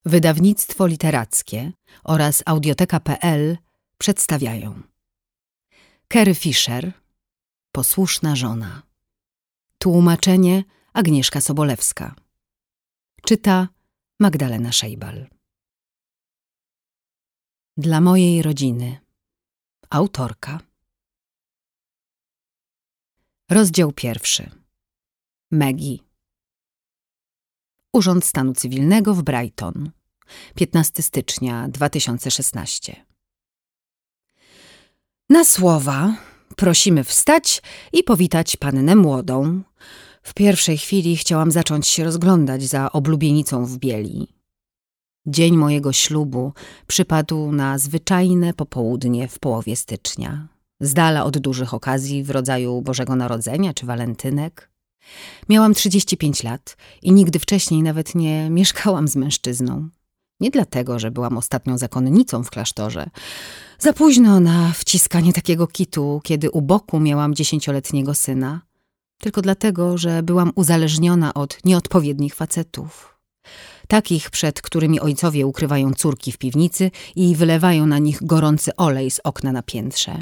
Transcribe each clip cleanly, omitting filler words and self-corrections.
Wydawnictwo literackie oraz Audioteka.pl przedstawiają Carrie Fisher, Posłuszna żona. Tłumaczenie Agnieszka Sobolewska. Czyta Magdalena Szejbal. Dla mojej rodziny. Autorka. Rozdział 1. Maggie. Urząd Stanu Cywilnego w Brighton. 15 stycznia 2016. Na słowa prosimy wstać i powitać pannę młodą. W pierwszej chwili chciałam zacząć się rozglądać za oblubienicą w bieli. Dzień mojego ślubu przypadł na zwyczajne popołudnie w połowie stycznia, z dala od dużych okazji w rodzaju Bożego Narodzenia czy walentynek. Miałam 35 lat i nigdy wcześniej nawet nie mieszkałam z mężczyzną. Nie dlatego, że byłam ostatnią zakonnicą w klasztorze. Za późno na wciskanie takiego kitu, kiedy u boku miałam 10-letniego syna. Tylko dlatego, że byłam uzależniona od nieodpowiednich facetów. Takich, przed którymi ojcowie ukrywają córki w piwnicy i wylewają na nich gorący olej z okna na piętrze.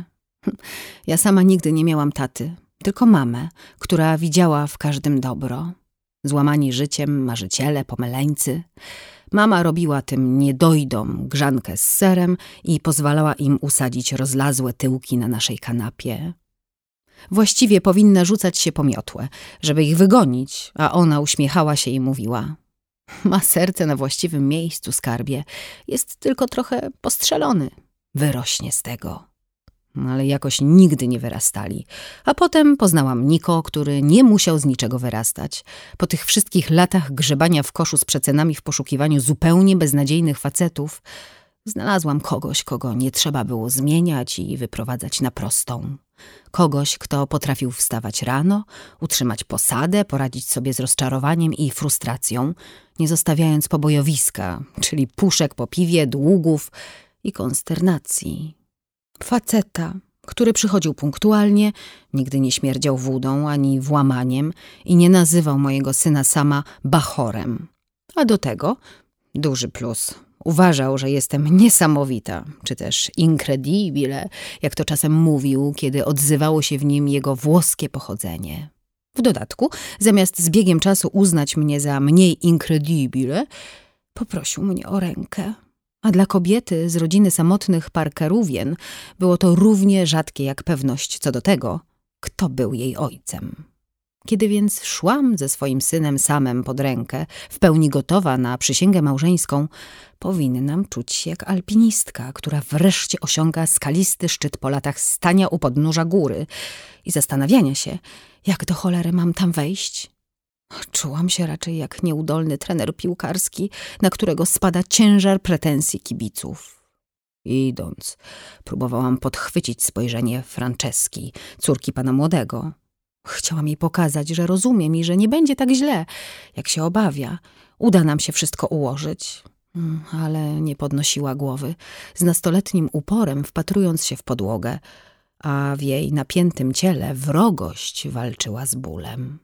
Ja sama nigdy nie miałam taty, tylko mamę, która widziała w każdym dobro. Złamani życiem marzyciele, pomyleńcy. Mama robiła tym niedojdom grzankę z serem i pozwalała im usadzić rozlazłe tyłki na naszej kanapie. Właściwie powinna rzucać się po miotłę, żeby ich wygonić, a ona uśmiechała się i mówiła: ma serce na właściwym miejscu, skarbie. Jest tylko trochę postrzelony. Wyrośnie z tego. Ale jakoś nigdy nie wyrastali. A potem poznałam Niko, który nie musiał z niczego wyrastać. Po tych wszystkich latach grzebania w koszu z przecenami w poszukiwaniu zupełnie beznadziejnych facetów znalazłam kogoś, kogo nie trzeba było zmieniać i wyprowadzać na prostą. Kogoś, kto potrafił wstawać rano, utrzymać posadę, poradzić sobie z rozczarowaniem i frustracją, nie zostawiając pobojowiska, czyli puszek po piwie, długów i konsternacji. Faceta, który przychodził punktualnie, nigdy nie śmierdział wódą ani włamaniem i nie nazywał mojego syna sama bachorem. A do tego, duży plus, uważał, że jestem niesamowita, czy też incredibile, jak to czasem mówił, kiedy odzywało się w nim jego włoskie pochodzenie. W dodatku, zamiast z biegiem czasu uznać mnie za mniej incredibile, poprosił mnie o rękę. A dla kobiety z rodziny samotnych Parkerówien było to równie rzadkie jak pewność co do tego, kto był jej ojcem. Kiedy więc szłam ze swoim synem samem pod rękę, w pełni gotowa na przysięgę małżeńską, powinnam czuć się jak alpinistka, która wreszcie osiąga skalisty szczyt po latach stania u podnóża góry i zastanawiania się, jak do cholery mam tam wejść. Czułam się raczej jak nieudolny trener piłkarski, na którego spada ciężar pretensji kibiców. Idąc, próbowałam podchwycić spojrzenie Franceski, córki pana młodego. Chciałam jej pokazać, że rozumiem i że nie będzie tak źle, jak się obawia. Uda nam się wszystko ułożyć. Ale nie podnosiła głowy, z nastoletnim uporem wpatrując się w podłogę, a w jej napiętym ciele wrogość walczyła z bólem.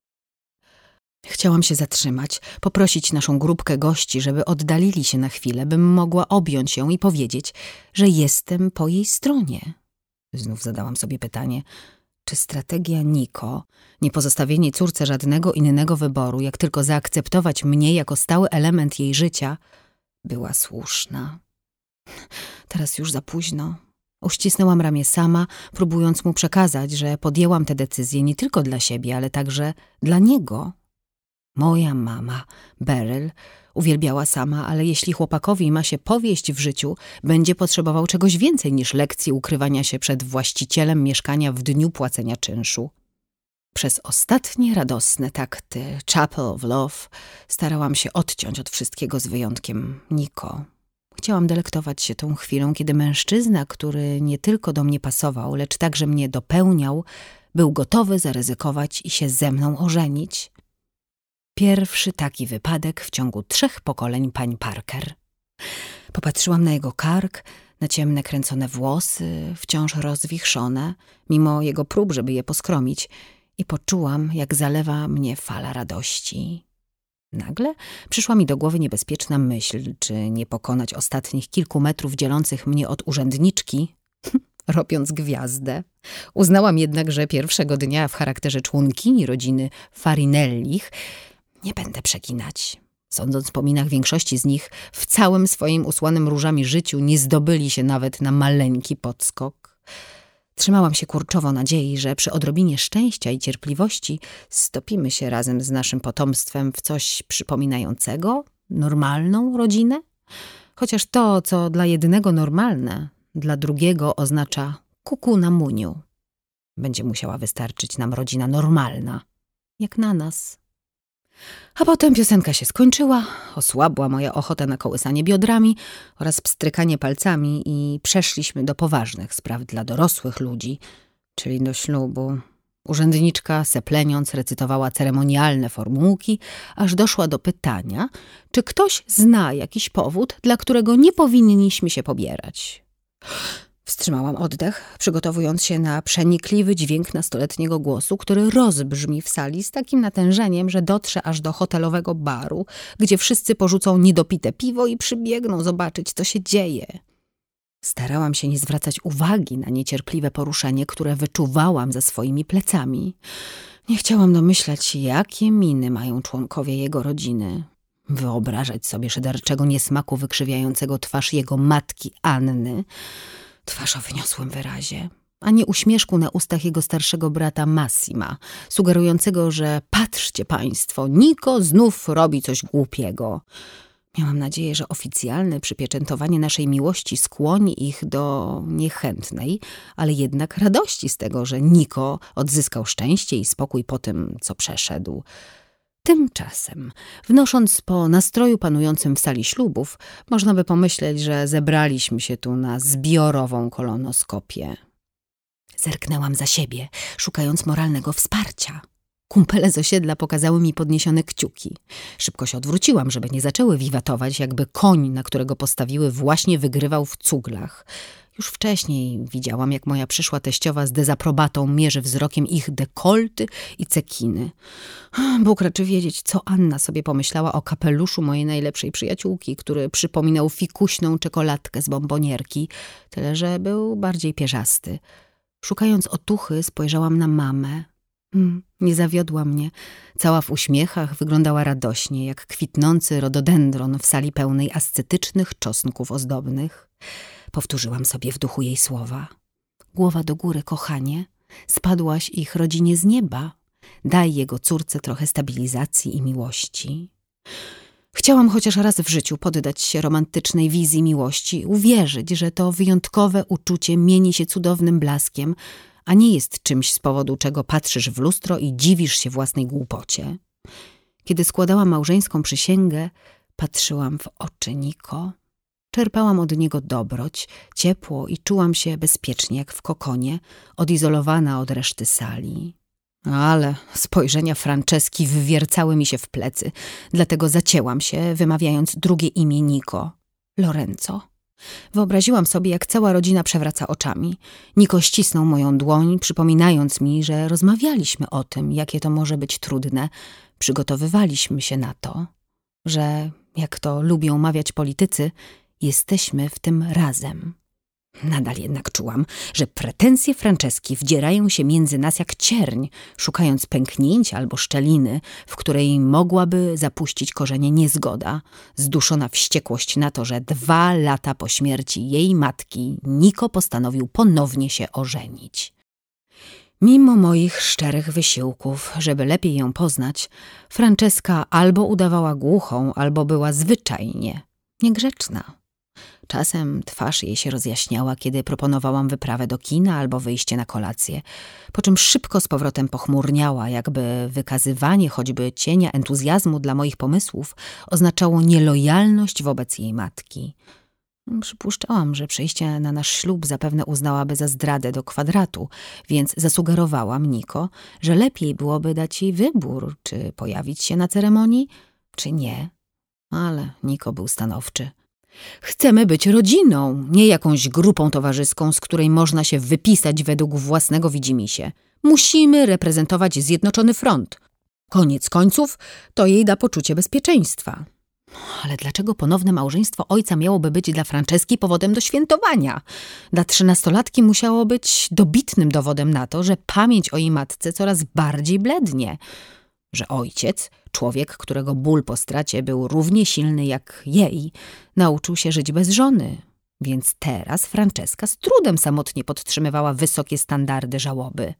Chciałam się zatrzymać, poprosić naszą grupkę gości, żeby oddalili się na chwilę, bym mogła objąć ją i powiedzieć, że jestem po jej stronie. Znów zadałam sobie pytanie, czy strategia Niko, nie pozostawienie córce żadnego innego wyboru, jak tylko zaakceptować mnie jako stały element jej życia, była słuszna. Teraz już za późno. Uścisnęłam ramię sama, próbując mu przekazać, że podjęłam tę decyzję nie tylko dla siebie, ale także dla niego. Moja mama, Beryl, uwielbiała sama, ale jeśli chłopakowi ma się powieść w życiu, będzie potrzebował czegoś więcej niż lekcji ukrywania się przed właścicielem mieszkania w dniu płacenia czynszu. Przez ostatnie radosne takty Chapel of Love starałam się odciąć od wszystkiego z wyjątkiem Niko. Chciałam delektować się tą chwilą, kiedy mężczyzna, który nie tylko do mnie pasował, lecz także mnie dopełniał, był gotowy zaryzykować i się ze mną ożenić. Pierwszy taki wypadek w ciągu 3 pokoleń pań Parker. Popatrzyłam na jego kark, na ciemne kręcone włosy, wciąż rozwichrzone, mimo jego prób, żeby je poskromić, i poczułam, jak zalewa mnie fala radości. Nagle przyszła mi do głowy niebezpieczna myśl, czy nie pokonać ostatnich kilku metrów dzielących mnie od urzędniczki, robiąc gwiazdę. Uznałam jednak, że pierwszego dnia w charakterze członkini rodziny Farinellich nie będę przeginać. Sądząc po minach większości z nich, w całym swoim usłanym różami życiu nie zdobyli się nawet na maleńki podskok. Trzymałam się kurczowo nadziei, że przy odrobinie szczęścia i cierpliwości stopimy się razem z naszym potomstwem w coś przypominającego normalną rodzinę. Chociaż to, co dla jednego normalne, dla drugiego oznacza kuku na muniu. Będzie musiała wystarczyć nam rodzina normalna, jak na nas. A potem piosenka się skończyła, osłabła moja ochota na kołysanie biodrami oraz pstrykanie palcami i przeszliśmy do poważnych spraw dla dorosłych ludzi, czyli do ślubu. Urzędniczka, sepleniąc, recytowała ceremonialne formułki, aż doszła do pytania, czy ktoś zna jakiś powód, dla którego nie powinniśmy się pobierać. Wstrzymałam oddech, przygotowując się na przenikliwy dźwięk nastoletniego głosu, który rozbrzmi w sali z takim natężeniem, że dotrze aż do hotelowego baru, gdzie wszyscy porzucą niedopite piwo i przybiegną zobaczyć, co się dzieje. Starałam się nie zwracać uwagi na niecierpliwe poruszenie, które wyczuwałam za swoimi plecami. Nie chciałam domyślać, jakie miny mają członkowie jego rodziny. Wyobrażać sobie szyderczego niesmaku wykrzywiającego twarz jego matki Anny, twarz o wyniosłym wyrazie, a nie uśmieszku na ustach jego starszego brata Massima, sugerującego, że patrzcie państwo, Niko znów robi coś głupiego. Miałam nadzieję, że oficjalne przypieczętowanie naszej miłości skłoni ich do niechętnej, ale jednak radości z tego, że Niko odzyskał szczęście i spokój po tym, co przeszedł. Tymczasem, wnosząc po nastroju panującym w sali ślubów, można by pomyśleć, że zebraliśmy się tu na zbiorową kolonoskopię. Zerknęłam za siebie, szukając moralnego wsparcia. Kumpele z osiedla pokazały mi podniesione kciuki. Szybko się odwróciłam, żeby nie zaczęły wiwatować, jakby koń, na którego postawiły, właśnie wygrywał w cuglach. Już wcześniej widziałam, jak moja przyszła teściowa z dezaprobatą mierzy wzrokiem ich dekolty i cekiny. Bóg raczy wiedzieć, co Anna sobie pomyślała o kapeluszu mojej najlepszej przyjaciółki, który przypominał fikuśną czekoladkę z bombonierki, tyle że był bardziej pierzasty. Szukając otuchy, spojrzałam na mamę. Nie zawiodła mnie. Cała w uśmiechach, wyglądała radośnie, jak kwitnący rododendron w sali pełnej ascetycznych czosnków ozdobnych. Powtórzyłam sobie w duchu jej słowa. Głowa do góry, kochanie. Spadłaś ich rodzinie z nieba. Daj jego córce trochę stabilizacji i miłości. Chciałam chociaż raz w życiu poddać się romantycznej wizji miłości, uwierzyć, że to wyjątkowe uczucie mieni się cudownym blaskiem, a nie jest czymś, z powodu czego patrzysz w lustro i dziwisz się własnej głupocie. Kiedy składałam małżeńską przysięgę, patrzyłam w oczy Niko. Czerpałam od niego dobroć, ciepło i czułam się bezpiecznie jak w kokonie, odizolowana od reszty sali. Ale spojrzenia Franceski wywiercały mi się w plecy, dlatego zacięłam się, wymawiając drugie imię Niko. Lorenzo. Wyobraziłam sobie, jak cała rodzina przewraca oczami. Niko ścisnął moją dłoń, przypominając mi, że rozmawialiśmy o tym, jakie to może być trudne. Przygotowywaliśmy się na to, że, jak to lubią mawiać politycy, jesteśmy w tym razem. Nadal jednak czułam, że pretensje Franceski wdzierają się między nas jak cierń, szukając pęknięcia albo szczeliny, w której mogłaby zapuścić korzenie niezgoda, zduszona wściekłość na to, że 2 lata po śmierci jej matki Niko postanowił ponownie się ożenić. Mimo moich szczerych wysiłków, żeby lepiej ją poznać, Franceska albo udawała głuchą, albo była zwyczajnie niegrzeczna. Czasem twarz jej się rozjaśniała, kiedy proponowałam wyprawę do kina albo wyjście na kolację, po czym szybko z powrotem pochmurniała, jakby wykazywanie choćby cienia entuzjazmu dla moich pomysłów oznaczało nielojalność wobec jej matki. Przypuszczałam, że przyjście na nasz ślub zapewne uznałaby za zdradę do kwadratu, więc zasugerowałam Niko, że lepiej byłoby dać jej wybór, czy pojawić się na ceremonii, czy nie. Ale Niko był stanowczy. Chcemy być rodziną, nie jakąś grupą towarzyską, z której można się wypisać według własnego widzimisię. Musimy reprezentować Zjednoczony Front. Koniec końców to jej da poczucie bezpieczeństwa. Ale dlaczego ponowne małżeństwo ojca miałoby być dla Franceski powodem do świętowania? Dla 13-latki musiało być dobitnym dowodem na to, że pamięć o jej matce coraz bardziej blednie. Że ojciec, człowiek, którego ból po stracie był równie silny jak jej, nauczył się żyć bez żony. Więc teraz Franceska z trudem samotnie podtrzymywała wysokie standardy żałoby.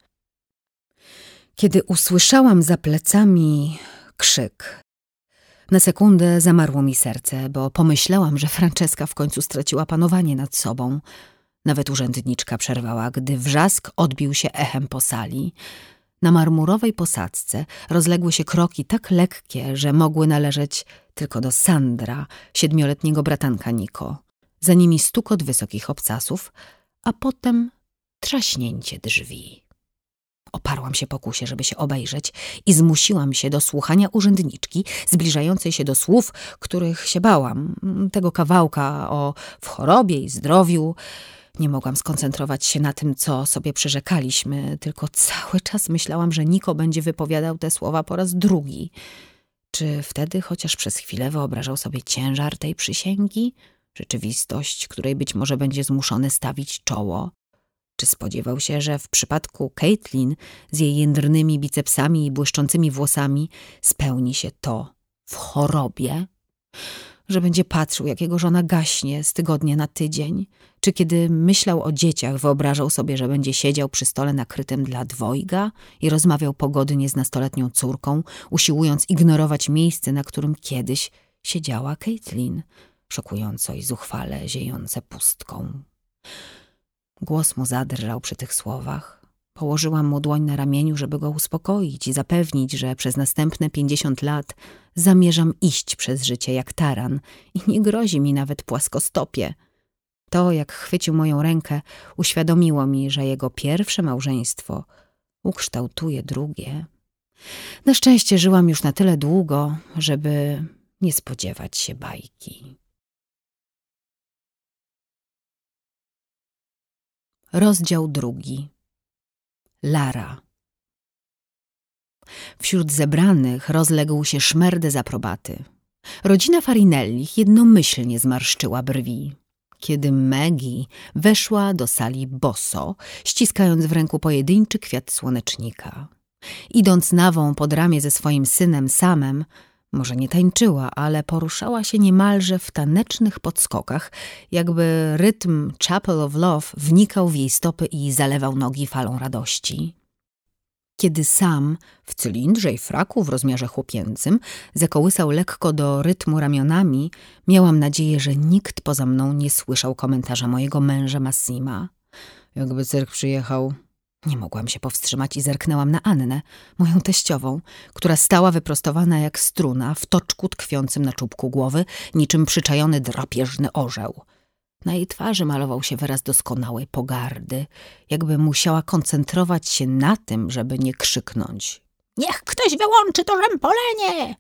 Kiedy usłyszałam za plecami krzyk, na sekundę zamarło mi serce, bo pomyślałam, że Franceska w końcu straciła panowanie nad sobą. Nawet urzędniczka przerwała, gdy wrzask odbił się echem po sali. Na marmurowej posadzce rozległy się kroki tak lekkie, że mogły należeć tylko do Sandra, 7-letniego bratanka Niko. Za nimi stukot wysokich obcasów, a potem trzaśnięcie drzwi. Oparłam się pokusie, żeby się obejrzeć i zmusiłam się do słuchania urzędniczki zbliżającej się do słów, których się bałam. Tego kawałka w chorobie i zdrowiu. Nie mogłam skoncentrować się na tym, co sobie przyrzekaliśmy, tylko cały czas myślałam, że Niko będzie wypowiadał te słowa po raz drugi. Czy wtedy chociaż przez chwilę wyobrażał sobie ciężar tej przysięgi? Rzeczywistość, której być może będzie zmuszony stawić czoło? Czy spodziewał się, że w przypadku Caitlin z jej jędrnymi bicepsami i błyszczącymi włosami spełni się to w chorobie? Że będzie patrzył, jak jego żona gaśnie z tygodnia na tydzień? Czy kiedy myślał o dzieciach, wyobrażał sobie, że będzie siedział przy stole nakrytym dla dwojga i rozmawiał pogodnie z nastoletnią córką, usiłując ignorować miejsce, na którym kiedyś siedziała Caitlin, szokująco i zuchwale ziejące pustką? Głos mu zadrżał przy tych słowach. Położyłam mu dłoń na ramieniu, żeby go uspokoić i zapewnić, że przez następne 50 lat zamierzam iść przez życie jak taran i nie grozi mi nawet płaskostopie. To, jak chwycił moją rękę, uświadomiło mi, że jego pierwsze małżeństwo ukształtuje drugie. Na szczęście żyłam już na tyle długo, żeby nie spodziewać się bajki. Rozdział 2. Lara. Wśród zebranych rozległ się szmer dezaprobaty. Rodzina Farinellich jednomyślnie zmarszczyła brwi. Kiedy Maggie weszła do sali boso, ściskając w ręku pojedynczy kwiat słonecznika. Idąc nawą pod ramię ze swoim synem Samem, może nie tańczyła, ale poruszała się niemalże w tanecznych podskokach, jakby rytm Chapel of Love wnikał w jej stopy i zalewał nogi falą radości. Kiedy Sam w cylindrze i fraku w rozmiarze chłopięcym zakołysał lekko do rytmu ramionami, miałam nadzieję, że nikt poza mną nie słyszał komentarza mojego męża Massima. Jakby cyrk przyjechał. Nie mogłam się powstrzymać i zerknęłam na Annę, moją teściową, która stała wyprostowana jak struna w toczku tkwiącym na czubku głowy, niczym przyczajony drapieżny orzeł. Na jej twarzy malował się wyraz doskonałej pogardy, jakby musiała koncentrować się na tym, żeby nie krzyknąć. Niech ktoś wyłączy to rzępolenie!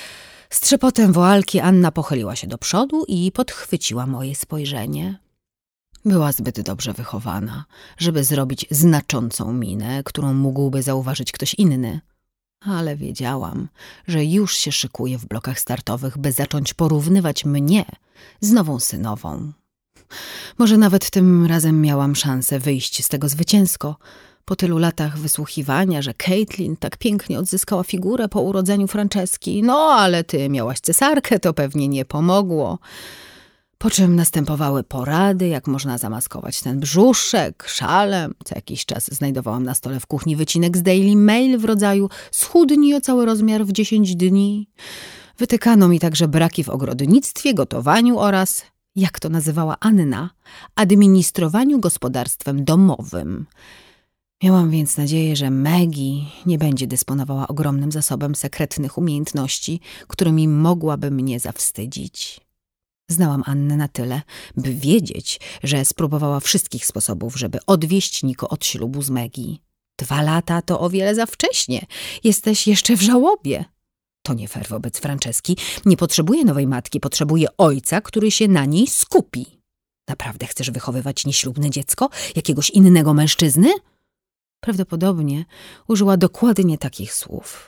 Z trzepotem woalki Anna pochyliła się do przodu i podchwyciła moje spojrzenie. Była zbyt dobrze wychowana, żeby zrobić znaczącą minę, którą mógłby zauważyć ktoś inny. Ale wiedziałam, że już się szykuje w blokach startowych, by zacząć porównywać mnie z nową synową. Może nawet tym razem miałam szansę wyjść z tego zwycięsko. Po tylu latach wysłuchiwania, że Caitlin tak pięknie odzyskała figurę po urodzeniu Franceski. No, ale ty miałaś cesarkę, to pewnie nie pomogło. Po czym następowały porady, jak można zamaskować ten brzuszek szalem. Co jakiś czas znajdowałam na stole w kuchni wycinek z Daily Mail w rodzaju schudnij o cały rozmiar w 10 dni. Wytykano mi także braki w ogrodnictwie, gotowaniu oraz, jak to nazywała Anna, administrowaniu gospodarstwem domowym. Miałam więc nadzieję, że Maggie nie będzie dysponowała ogromnym zasobem sekretnych umiejętności, którymi mogłaby mnie zawstydzić. Znałam Annę na tyle, by wiedzieć, że spróbowała wszystkich sposobów, żeby odwieść Niko od ślubu z Maggie. 2 lata to o wiele za wcześnie. Jesteś jeszcze w żałobie. To nie fair wobec Franceski. Nie potrzebuje nowej matki, potrzebuje ojca, który się na niej skupi. Naprawdę chcesz wychowywać nieślubne dziecko? Jakiegoś innego mężczyzny? Prawdopodobnie użyła dokładnie takich słów.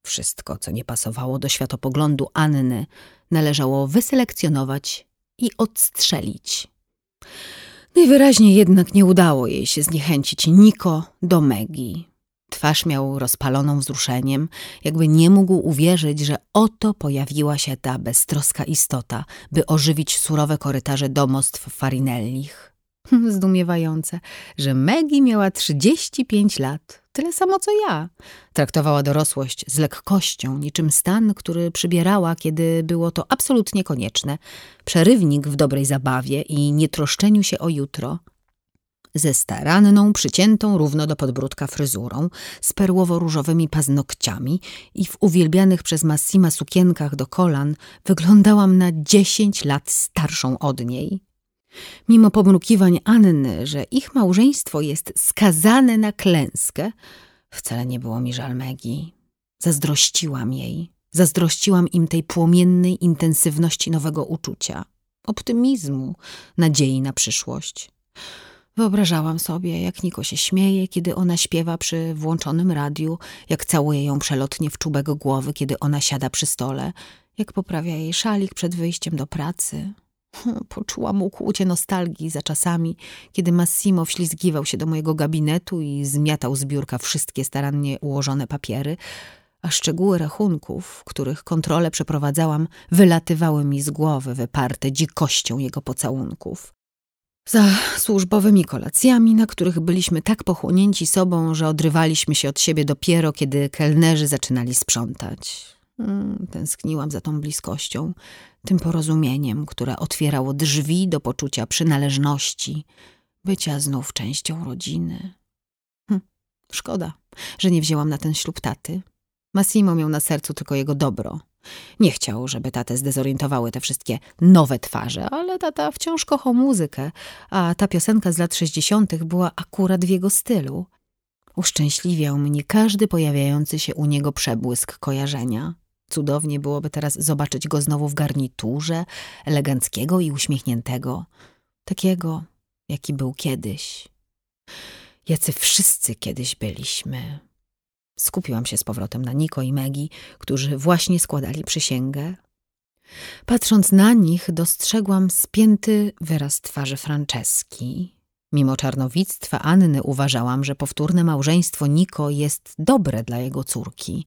Wszystko, co nie pasowało do światopoglądu Anny, należało wyselekcjonować i odstrzelić. Najwyraźniej jednak nie udało jej się zniechęcić Niko do Megi. Twarz miał rozpaloną wzruszeniem, jakby nie mógł uwierzyć, że oto pojawiła się ta beztroska istota, by ożywić surowe korytarze domostw Farinellich. Zdumiewające, że Megi miała 35 lat, tyle samo co ja. Traktowała dorosłość z lekkością, niczym stan, który przybierała, kiedy było to absolutnie konieczne. Przerywnik w dobrej zabawie i nietroszczeniu się o jutro. Ze staranną, przyciętą równo do podbródka fryzurą, z perłowo-różowymi paznokciami i w uwielbianych przez Massima sukienkach do kolan wyglądałam na 10 lat starszą od niej. Mimo pomrukiwań Anny, że ich małżeństwo jest skazane na klęskę, wcale nie było mi żal Megi. Zazdrościłam jej. Zazdrościłam im tej płomiennej intensywności nowego uczucia, optymizmu, nadziei na przyszłość. Wyobrażałam sobie, jak Niko się śmieje, kiedy ona śpiewa przy włączonym radiu, jak całuje ją przelotnie w czubek głowy, kiedy ona siada przy stole, jak poprawia jej szalik przed wyjściem do pracy. Poczułam ukłucie nostalgii za czasami, kiedy Massimo wślizgiwał się do mojego gabinetu i zmiatał z biurka wszystkie starannie ułożone papiery, a szczegóły rachunków, których kontrolę przeprowadzałam, wylatywały mi z głowy, wyparte dzikością jego pocałunków. Za służbowymi kolacjami, na których byliśmy tak pochłonięci sobą, że odrywaliśmy się od siebie dopiero, kiedy kelnerzy zaczynali sprzątać. Tęskniłam za tą bliskością, tym porozumieniem, które otwierało drzwi do poczucia przynależności, bycia znów częścią rodziny. Szkoda, że nie wzięłam na ten ślub taty. Massimo miał na sercu tylko jego dobro. Nie chciał, żeby tatę zdezorientowały te wszystkie nowe twarze, ale tata wciąż kochał muzykę, a ta piosenka z lat 60. była akurat w jego stylu. Uszczęśliwiał mnie każdy pojawiający się u niego przebłysk kojarzenia. Cudownie byłoby teraz zobaczyć go znowu w garniturze, eleganckiego i uśmiechniętego. Takiego, jaki był kiedyś. Jacy wszyscy kiedyś byliśmy. Skupiłam się z powrotem na Niko i Megi, którzy właśnie składali przysięgę. Patrząc na nich, dostrzegłam spięty wyraz twarzy Franceski. Mimo czarnowictwa Anny uważałam, że powtórne małżeństwo Niko jest dobre dla jego córki.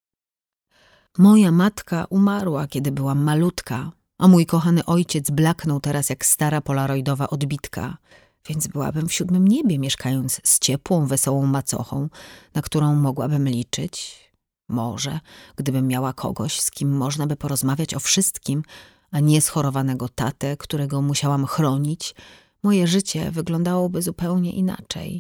Moja matka umarła, kiedy byłam malutka, a mój kochany ojciec blaknął teraz jak stara polaroidowa odbitka, więc byłabym w 7. niebie, mieszkając z ciepłą, wesołą macochą, na którą mogłabym liczyć. Może, gdybym miała kogoś, z kim można by porozmawiać o wszystkim, a nie schorowanego tatę, którego musiałam chronić, moje życie wyglądałoby zupełnie inaczej.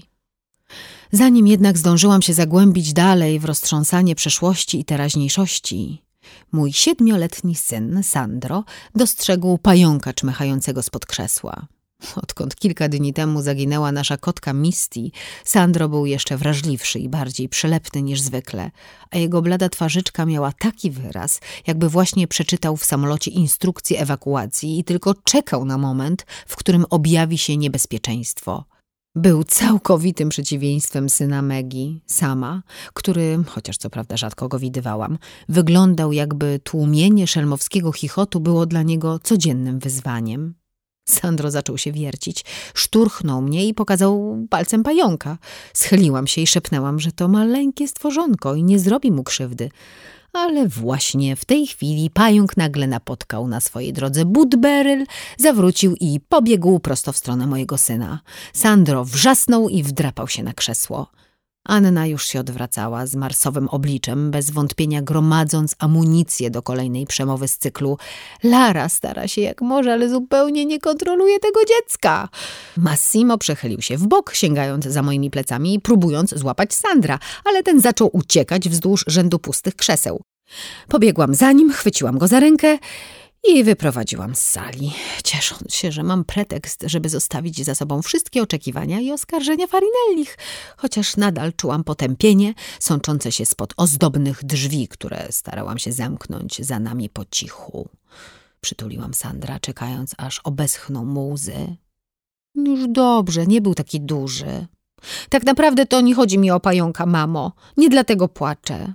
Zanim jednak zdążyłam się zagłębić dalej w roztrząsanie przeszłości i teraźniejszości, mój 7-letni syn, Sandro, dostrzegł pająka czmychającego spod krzesła. Odkąd kilka dni temu zaginęła nasza kotka Misty, Sandro był jeszcze wrażliwszy i bardziej przylepny niż zwykle, a jego blada twarzyczka miała taki wyraz, jakby właśnie przeczytał w samolocie instrukcję ewakuacji i tylko czekał na moment, w którym objawi się niebezpieczeństwo. Był całkowitym przeciwieństwem syna Megi, Sama, który, chociaż co prawda rzadko go widywałam, wyglądał, jakby tłumienie szelmowskiego chichotu było dla niego codziennym wyzwaniem. Sandro zaczął się wiercić, szturchnął mnie i pokazał palcem pająka. Schyliłam się i szepnęłam, że to maleńkie stworzonko i nie zrobi mu krzywdy. Ale właśnie w tej chwili pająk nagle napotkał na swojej drodze Budberyl, zawrócił i pobiegł prosto w stronę mojego syna. Sandro wrzasnął i wdrapał się na krzesło. Anna już się odwracała z marsowym obliczem, bez wątpienia gromadząc amunicję do kolejnej przemowy z cyklu Lara stara się jak może, ale zupełnie nie kontroluje tego dziecka. Massimo przechylił się w bok, sięgając za moimi plecami i próbując złapać Sandra, ale ten zaczął uciekać wzdłuż rzędu pustych krzeseł. Pobiegłam za nim, chwyciłam go za rękę i wyprowadziłam z sali, ciesząc się, że mam pretekst, żeby zostawić za sobą wszystkie oczekiwania i oskarżenia Farinellich, chociaż nadal czułam potępienie sączące się spod ozdobnych drzwi, które starałam się zamknąć za nami po cichu. Przytuliłam Sandra, czekając, aż obeschną mu łzy. Już dobrze, nie był taki duży. Tak naprawdę to nie chodzi mi o pająka, mamo. Nie dlatego płaczę.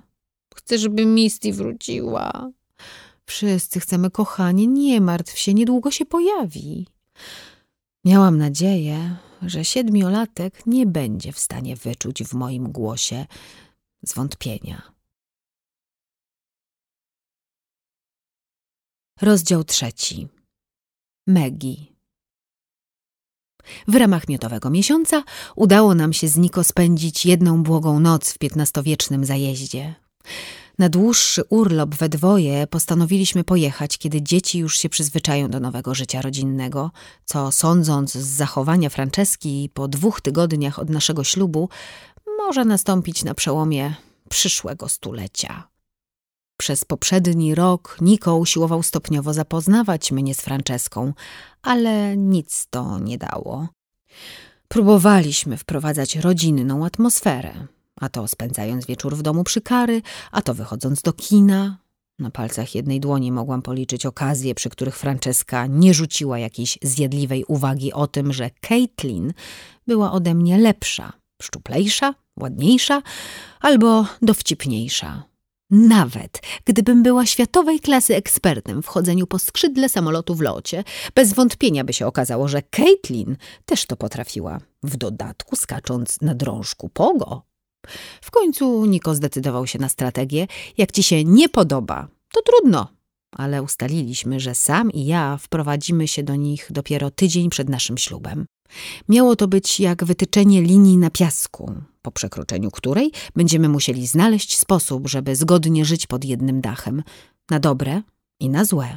Chcę, żeby Misty wróciła. Wszyscy chcemy, kochanie, nie martw się, niedługo się pojawi. Miałam nadzieję, że 7-latek nie będzie w stanie wyczuć w moim głosie zwątpienia. Rozdział 3. Maggie. W ramach miodowego miesiąca udało nam się z Niko spędzić jedną błogą noc w XV-wiecznym zajeździe. Na dłuższy urlop we dwoje postanowiliśmy pojechać, kiedy dzieci już się przyzwyczają do nowego życia rodzinnego, co sądząc z zachowania Franceski po 2 tygodniach od naszego ślubu, może nastąpić na przełomie przyszłego stulecia. Przez poprzedni rok Niko usiłował stopniowo zapoznawać mnie z Franceską, ale nic to nie dało. Próbowaliśmy wprowadzać rodzinną atmosferę, a to spędzając wieczór w domu przy Kary, a to wychodząc do kina. Na palcach jednej dłoni mogłam policzyć okazje, przy których Franceska nie rzuciła jakiejś zjadliwej uwagi o tym, że Caitlin była ode mnie lepsza, szczuplejsza, ładniejsza albo dowcipniejsza. Nawet gdybym była światowej klasy ekspertem w chodzeniu po skrzydle samolotu w locie, bez wątpienia by się okazało, że Caitlin też to potrafiła, w dodatku skacząc na drążku pogo. W końcu Niko zdecydował się na strategię. Jak ci się nie podoba, to trudno. Ale ustaliliśmy, że sam i ja wprowadzimy się do nich dopiero tydzień przed naszym ślubem. Miało to być jak wytyczenie linii na piasku, po przekroczeniu której będziemy musieli znaleźć sposób, żeby zgodnie żyć pod jednym dachem, na dobre i na złe.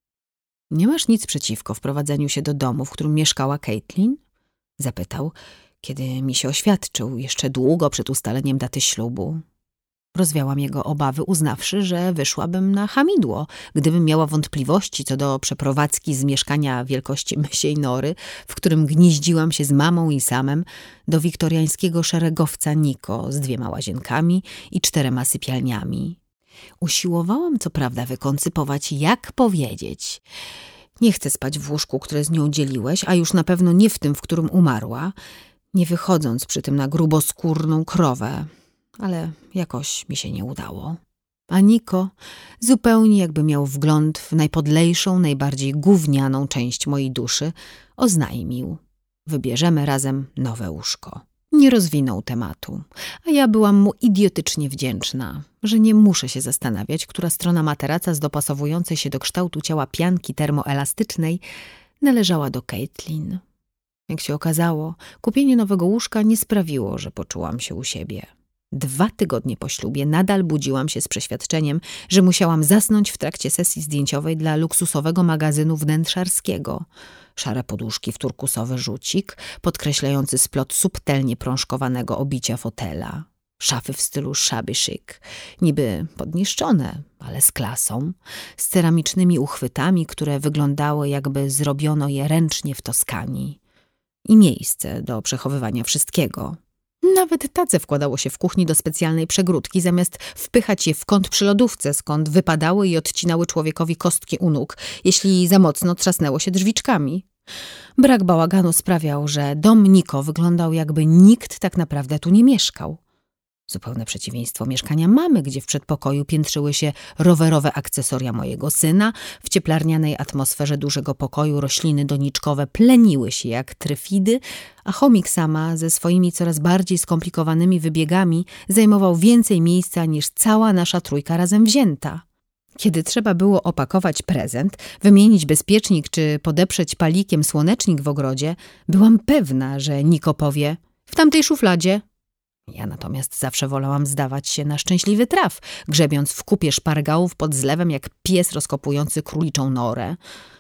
Nie masz nic przeciwko wprowadzeniu się do domu, w którym mieszkała Caitlin? Zapytał, kiedy mi się oświadczył, jeszcze długo przed ustaleniem daty ślubu. Rozwiałam jego obawy, uznawszy, że wyszłabym na hamidło, gdybym miała wątpliwości co do przeprowadzki z mieszkania wielkości mysiej nory, w którym gnieździłam się z mamą i samem, do wiktoriańskiego szeregowca Niko z 2 łazienkami i 4 sypialniami. Usiłowałam co prawda wykoncypować, jak powiedzieć: nie chcę spać w łóżku, które z nią dzieliłeś, a już na pewno nie w tym, w którym umarła, nie wychodząc przy tym na gruboskórną krowę. Ale jakoś mi się nie udało. A Niko, zupełnie jakby miał wgląd w najpodlejszą, najbardziej gównianą część mojej duszy, oznajmił: wybierzemy razem nowe łóżko. Nie rozwinął tematu, a ja byłam mu idiotycznie wdzięczna, że nie muszę się zastanawiać, która strona materaca z dopasowującej się do kształtu ciała pianki termoelastycznej należała do Caitlin. Jak się okazało, kupienie nowego łóżka nie sprawiło, że poczułam się u siebie. 2 tygodnie po ślubie nadal budziłam się z przeświadczeniem, że musiałam zasnąć w trakcie sesji zdjęciowej dla luksusowego magazynu wnętrzarskiego. Szare poduszki w turkusowy rzucik, podkreślający splot subtelnie prążkowanego obicia fotela. Szafy w stylu shabby chic, niby podniszczone, ale z klasą, z ceramicznymi uchwytami, które wyglądały, jakby zrobiono je ręcznie w Toskanii. I miejsce do przechowywania wszystkiego. Nawet tace wkładało się w kuchni do specjalnej przegródki, zamiast wpychać je w kąt przy lodówce, skąd wypadały i odcinały człowiekowi kostki u nóg, jeśli za mocno trzasnęło się drzwiczkami. Brak bałaganu sprawiał, że dom Niko wyglądał, jakby nikt tak naprawdę tu nie mieszkał. Zupełne przeciwieństwo mieszkania mamy, gdzie w przedpokoju piętrzyły się rowerowe akcesoria mojego syna, w cieplarnianej atmosferze dużego pokoju rośliny doniczkowe pleniły się jak tryfidy, a chomik sama ze swoimi coraz bardziej skomplikowanymi wybiegami zajmował więcej miejsca niż cała nasza trójka razem wzięta. Kiedy trzeba było opakować prezent, wymienić bezpiecznik czy podeprzeć palikiem słonecznik w ogrodzie, byłam pewna, że Niko powie: w tamtej szufladzie. Ja natomiast zawsze wolałam zdawać się na szczęśliwy traf, grzebiąc w kupie szpargałów pod zlewem jak pies rozkopujący króliczą norę.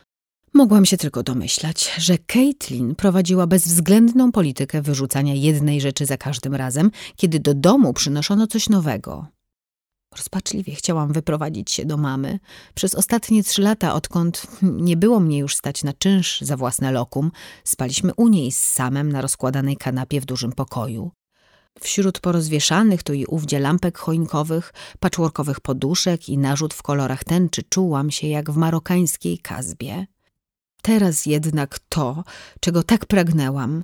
Mogłam się tylko domyślać, że Caitlin prowadziła bezwzględną politykę wyrzucania jednej rzeczy za każdym razem, kiedy do domu przynoszono coś nowego. Rozpaczliwie chciałam wyprowadzić się do mamy. Przez ostatnie 3 lata, odkąd nie było mnie już stać na czynsz za własne lokum, spaliśmy u niej z Samem na rozkładanej kanapie w dużym pokoju. Wśród porozwieszanych tu i ówdzie lampek choinkowych, patchworkowych poduszek i narzut w kolorach tęczy czułam się jak w marokańskiej kazbie. Teraz jednak to, czego tak pragnęłam,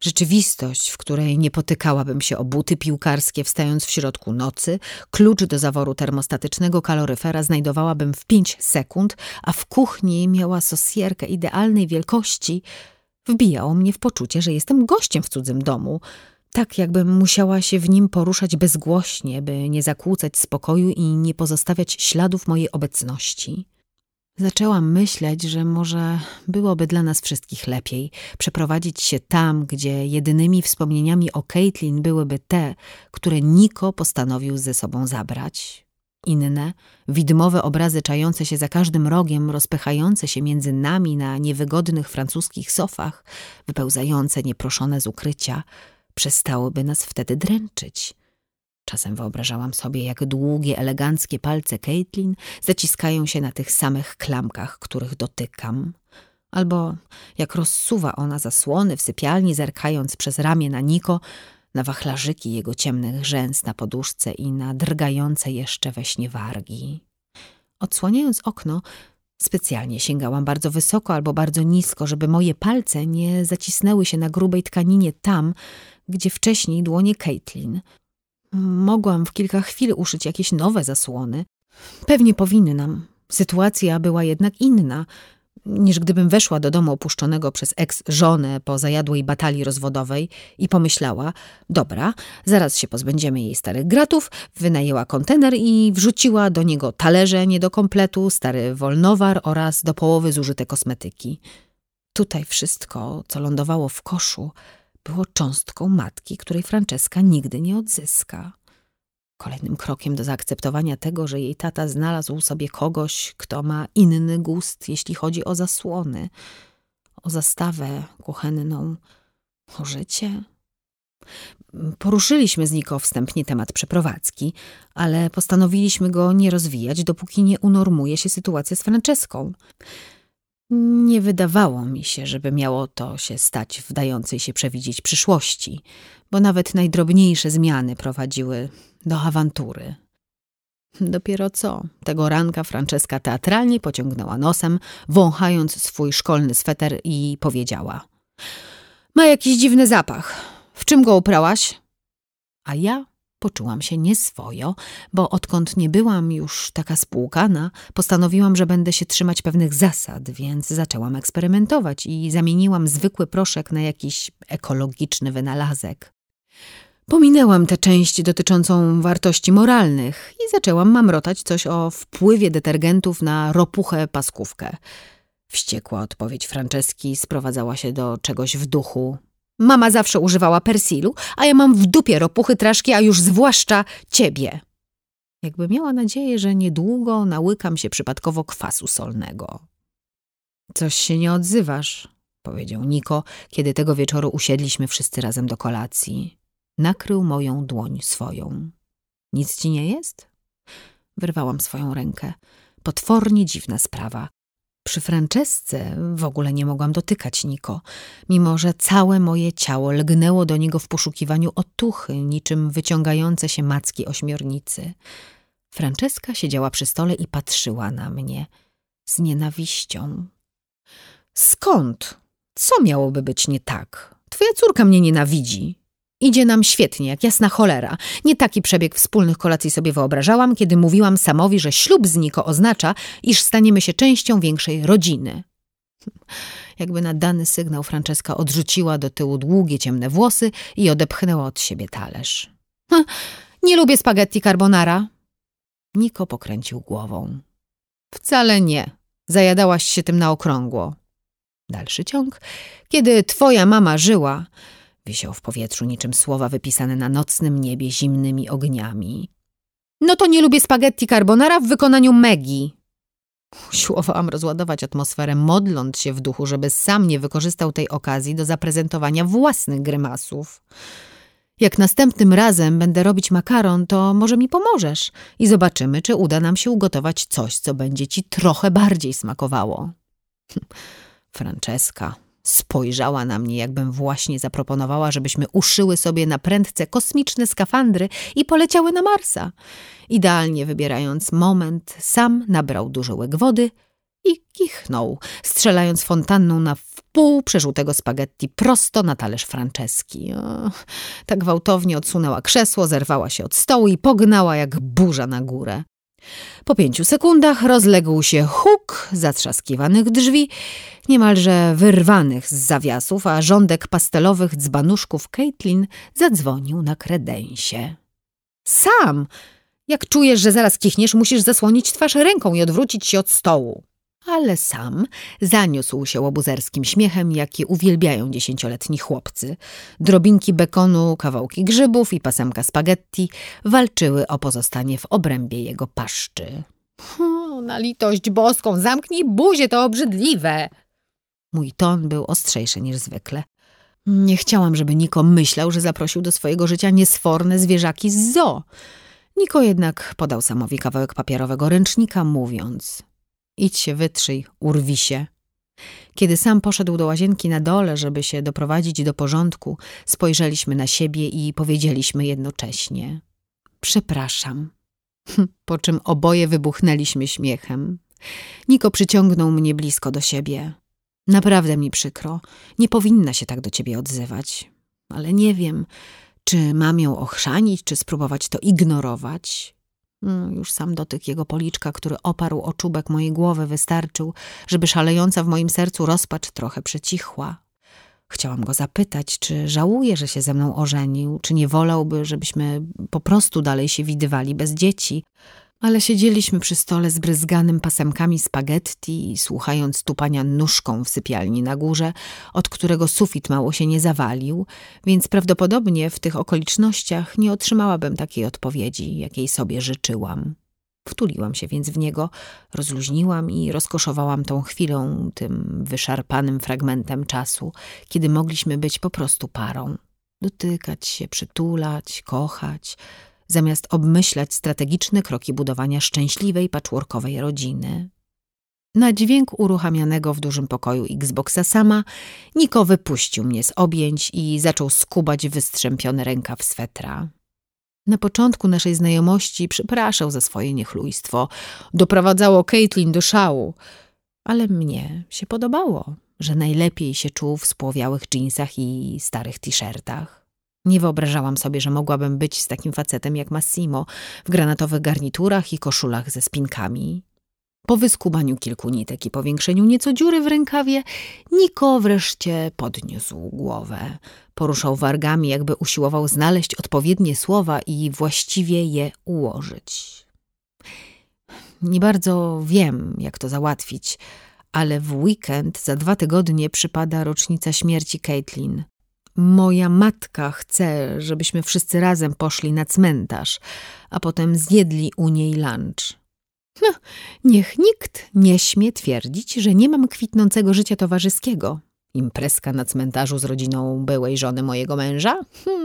Rzeczywistość, w której nie potykałabym się o buty piłkarskie wstając w środku nocy, klucz do zaworu termostatycznego kaloryfera znajdowałabym w 5 sekund, a w kuchni miała sosierkę idealnej wielkości, wbijało mnie w poczucie, że jestem gościem w cudzym domu, tak jakbym musiała się w nim poruszać bezgłośnie, by nie zakłócać spokoju i nie pozostawiać śladów mojej obecności. Zaczęłam myśleć, że może byłoby dla nas wszystkich lepiej przeprowadzić się tam, gdzie jedynymi wspomnieniami o Caitlin byłyby te, które Nico postanowił ze sobą zabrać. Inne, widmowe obrazy czające się za każdym rogiem, rozpychające się między nami na niewygodnych francuskich sofach, wypełzające nieproszone z ukrycia, przestałyby nas wtedy dręczyć. Czasem wyobrażałam sobie, jak długie, eleganckie palce Caitlin zaciskają się na tych samych klamkach, których dotykam. Albo jak rozsuwa ona zasłony w sypialni, zerkając przez ramię na Nico, na wachlarzyki jego ciemnych rzęs na poduszce i na drgające jeszcze we śnie wargi. Odsłaniając okno, specjalnie sięgałam bardzo wysoko albo bardzo nisko, żeby moje palce nie zacisnęły się na grubej tkaninie tam, gdzie wcześniej dłonie Caitlin. Mogłam w kilka chwil uszyć jakieś nowe zasłony. Pewnie powinnam. Sytuacja była jednak inna, niż gdybym weszła do domu opuszczonego przez ex-żonę po zajadłej batalii rozwodowej i pomyślała, dobra, zaraz się pozbędziemy jej starych gratów, wynajęła kontener i wrzuciła do niego talerze nie do kompletu, stary wolnowar oraz do połowy zużyte kosmetyki. Tutaj wszystko, co lądowało w koszu, było cząstką matki, której Franceska nigdy nie odzyska. Kolejnym krokiem do zaakceptowania tego, że jej tata znalazł sobie kogoś, kto ma inny gust, jeśli chodzi o zasłony, o zastawę kuchenną, o życie. Poruszyliśmy z Nico wstępnie temat przeprowadzki, ale postanowiliśmy go nie rozwijać, dopóki nie unormuje się sytuacja z Franceską. Nie wydawało mi się, żeby miało to się stać w dającej się przewidzieć przyszłości, bo nawet najdrobniejsze zmiany prowadziły do awantury. Dopiero co, tego ranka Franceska teatralnie pociągnęła nosem, wąchając swój szkolny sweter i powiedziała: ma jakiś dziwny zapach. W czym go uprałaś? A ja poczułam się nieswojo, bo odkąd nie byłam już taka spłukana, postanowiłam, że będę się trzymać pewnych zasad, więc zaczęłam eksperymentować i zamieniłam zwykły proszek na jakiś ekologiczny wynalazek. Pominęłam tę część dotyczącą wartości moralnych i zaczęłam mamrotać coś o wpływie detergentów na ropuchę paskówkę. Wściekła odpowiedź Franceski sprowadzała się do czegoś w duchu: mama zawsze używała persilu, a ja mam w dupie ropuchy traszki, a już zwłaszcza ciebie. Jakby miała nadzieję, że niedługo nałykam się przypadkowo kwasu solnego. Coś się nie odzywasz, powiedział Nico, kiedy tego wieczoru usiedliśmy wszyscy razem do kolacji. Nakrył moją dłoń swoją. Nic ci nie jest? Wyrwałam swoją rękę. Potwornie dziwna sprawa. Przy Francesce w ogóle nie mogłam dotykać Nico, mimo że całe moje ciało lgnęło do niego w poszukiwaniu otuchy, niczym wyciągające się macki ośmiornicy. Franceska siedziała przy stole i patrzyła na mnie z nienawiścią. Skąd? Co miałoby być nie tak? Twoja córka mnie nienawidzi. Idzie nam świetnie, jak jasna cholera. Nie taki przebieg wspólnych kolacji sobie wyobrażałam, kiedy mówiłam Samowi, że ślub z Nico oznacza, iż staniemy się częścią większej rodziny. Jakby na dany sygnał Franceska odrzuciła do tyłu długie, ciemne włosy i odepchnęła od siebie talerz. Nie lubię spaghetti carbonara. Nico pokręcił głową. Wcale nie. Zajadałaś się tym na okrągło. Dalszy ciąg. Kiedy twoja mama żyła, wisiał w powietrzu niczym słowa wypisane na nocnym niebie zimnymi ogniami. No to nie lubię spaghetti carbonara w wykonaniu Maggie. Usiłowałam rozładować atmosferę, modląc się w duchu, żeby sam nie wykorzystał tej okazji do zaprezentowania własnych grymasów. Jak następnym razem będę robić makaron, to może mi pomożesz i zobaczymy, czy uda nam się ugotować coś, co będzie ci trochę bardziej smakowało. Franceska spojrzała na mnie, jakbym właśnie zaproponowała, żebyśmy uszyły sobie na prędce kosmiczne skafandry i poleciały na Marsa. Idealnie wybierając moment, sam nabrał dużo łyk wody i kichnął, strzelając fontanną na pół przeżółtego spaghetti prosto na talerz Franceski. Tak gwałtownie odsunęła krzesło, zerwała się od stołu i pognała jak burza na górę. Po 5 sekundach rozległ się huk zatrzaskiwanych drzwi, niemalże wyrwanych z zawiasów, a rządek pastelowych dzbanuszków Caitlin zadzwonił na kredensie. Sam! Jak czujesz, że zaraz kichniesz, musisz zasłonić twarz ręką i odwrócić się od stołu. Ale Sam zaniósł się łobuzerskim śmiechem, jaki uwielbiają 10-letni chłopcy. Drobinki bekonu, kawałki grzybów i pasemka spaghetti walczyły o pozostanie w obrębie jego paszczy. Na litość boską, zamknij buzię, to obrzydliwe! Mój ton był ostrzejszy niż zwykle. Nie chciałam, żeby Niko myślał, że zaprosił do swojego życia niesforne zwierzaki z zoo. Niko jednak podał Samowi kawałek papierowego ręcznika, mówiąc: idź się wytrzyj, urwisie. Kiedy Sam poszedł do łazienki na dole, żeby się doprowadzić do porządku, spojrzeliśmy na siebie i powiedzieliśmy jednocześnie: przepraszam. Po czym oboje wybuchnęliśmy śmiechem. Niko przyciągnął mnie blisko do siebie. Naprawdę mi przykro. Nie powinna się tak do ciebie odzywać. Ale nie wiem, czy mam ją ochrzanić, czy spróbować to ignorować. Już sam dotyk jego policzka, który oparł o czubek mojej głowy, wystarczył, żeby szalejąca w moim sercu rozpacz trochę przycichła. Chciałam go zapytać, czy żałuje, że się ze mną ożenił, czy nie wolałby, żebyśmy po prostu dalej się widywali bez dzieci. Ale siedzieliśmy przy stole zbryzganym pasemkami spaghetti, słuchając tupania nóżką w sypialni na górze, od którego sufit mało się nie zawalił, więc prawdopodobnie w tych okolicznościach nie otrzymałabym takiej odpowiedzi, jakiej sobie życzyłam. Wtuliłam się więc w niego, rozluźniłam i rozkoszowałam tą chwilą, tym wyszarpanym fragmentem czasu, kiedy mogliśmy być po prostu parą. Dotykać się, przytulać, kochać, zamiast obmyślać strategiczne kroki budowania szczęśliwej, patchworkowej rodziny. Na dźwięk uruchamianego w dużym pokoju Xboxa Sama Niko wypuścił mnie z objęć i zaczął skubać wystrzępiony rękaw swetra. Na początku naszej znajomości przepraszał za swoje niechlujstwo. Doprowadzało Caitlin do szału. Ale mnie się podobało, że najlepiej się czuł w spłowiałych dżinsach i starych t-shirtach. Nie wyobrażałam sobie, że mogłabym być z takim facetem jak Massimo, w granatowych garniturach i koszulach ze spinkami. Po wyskubaniu kilku nitek i powiększeniu nieco dziury w rękawie, Niko wreszcie podniósł głowę. Poruszał wargami, jakby usiłował znaleźć odpowiednie słowa i właściwie je ułożyć. Nie bardzo wiem, jak to załatwić, ale w weekend za 2 tygodnie przypada rocznica śmierci Caitlin. Moja matka chce, żebyśmy wszyscy razem poszli na cmentarz, a potem zjedli u niej lunch. Niech nikt nie śmie twierdzić, że nie mam kwitnącego życia towarzyskiego. Imprezka na cmentarzu z rodziną byłej żony mojego męża?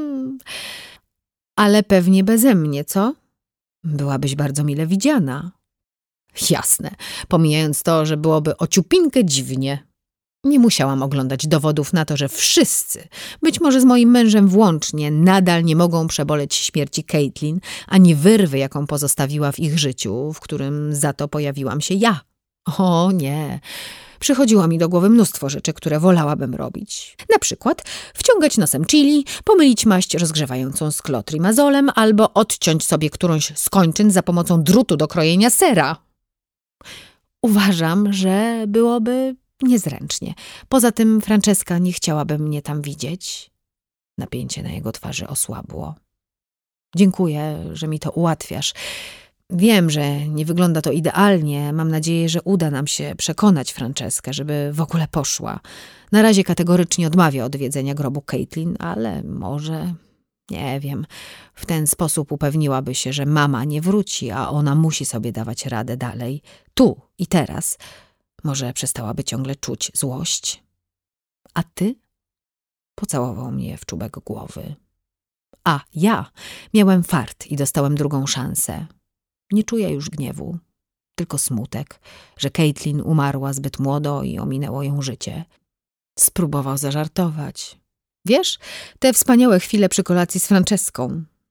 Ale pewnie beze mnie, co? Byłabyś bardzo mile widziana. Jasne, pomijając to, że byłoby ociupinkę dziwnie. Nie musiałam oglądać dowodów na to, że wszyscy, być może z moim mężem włącznie, nadal nie mogą przeboleć śmierci Caitlin, ani wyrwy, jaką pozostawiła w ich życiu, w którym za to pojawiłam się ja. O nie, przychodziło mi do głowy mnóstwo rzeczy, które wolałabym robić. Na przykład wciągać nosem chili, pomylić maść rozgrzewającą z klotrimazolem albo odciąć sobie którąś z kończyn za pomocą drutu do krojenia sera. Uważam, że byłoby niezręcznie. Poza tym Franceska nie chciałaby mnie tam widzieć. Napięcie na jego twarzy osłabło. Dziękuję, że mi to ułatwiasz. Wiem, że nie wygląda to idealnie. Mam nadzieję, że uda nam się przekonać Franceskę, żeby w ogóle poszła. Na razie kategorycznie odmawia odwiedzenia grobu Caitlin, ale może, nie wiem, w ten sposób upewniłaby się, że mama nie wróci, a ona musi sobie dawać radę dalej. Tu i teraz. Może przestałaby ciągle czuć złość. A ty? Pocałował mnie w czubek głowy. A ja miałem fart i dostałem drugą szansę. Nie czuję już gniewu, tylko smutek, że Caitlin umarła zbyt młodo i ominęło ją życie. Spróbował zażartować. Wiesz, te wspaniałe chwile przy kolacji z Franceską.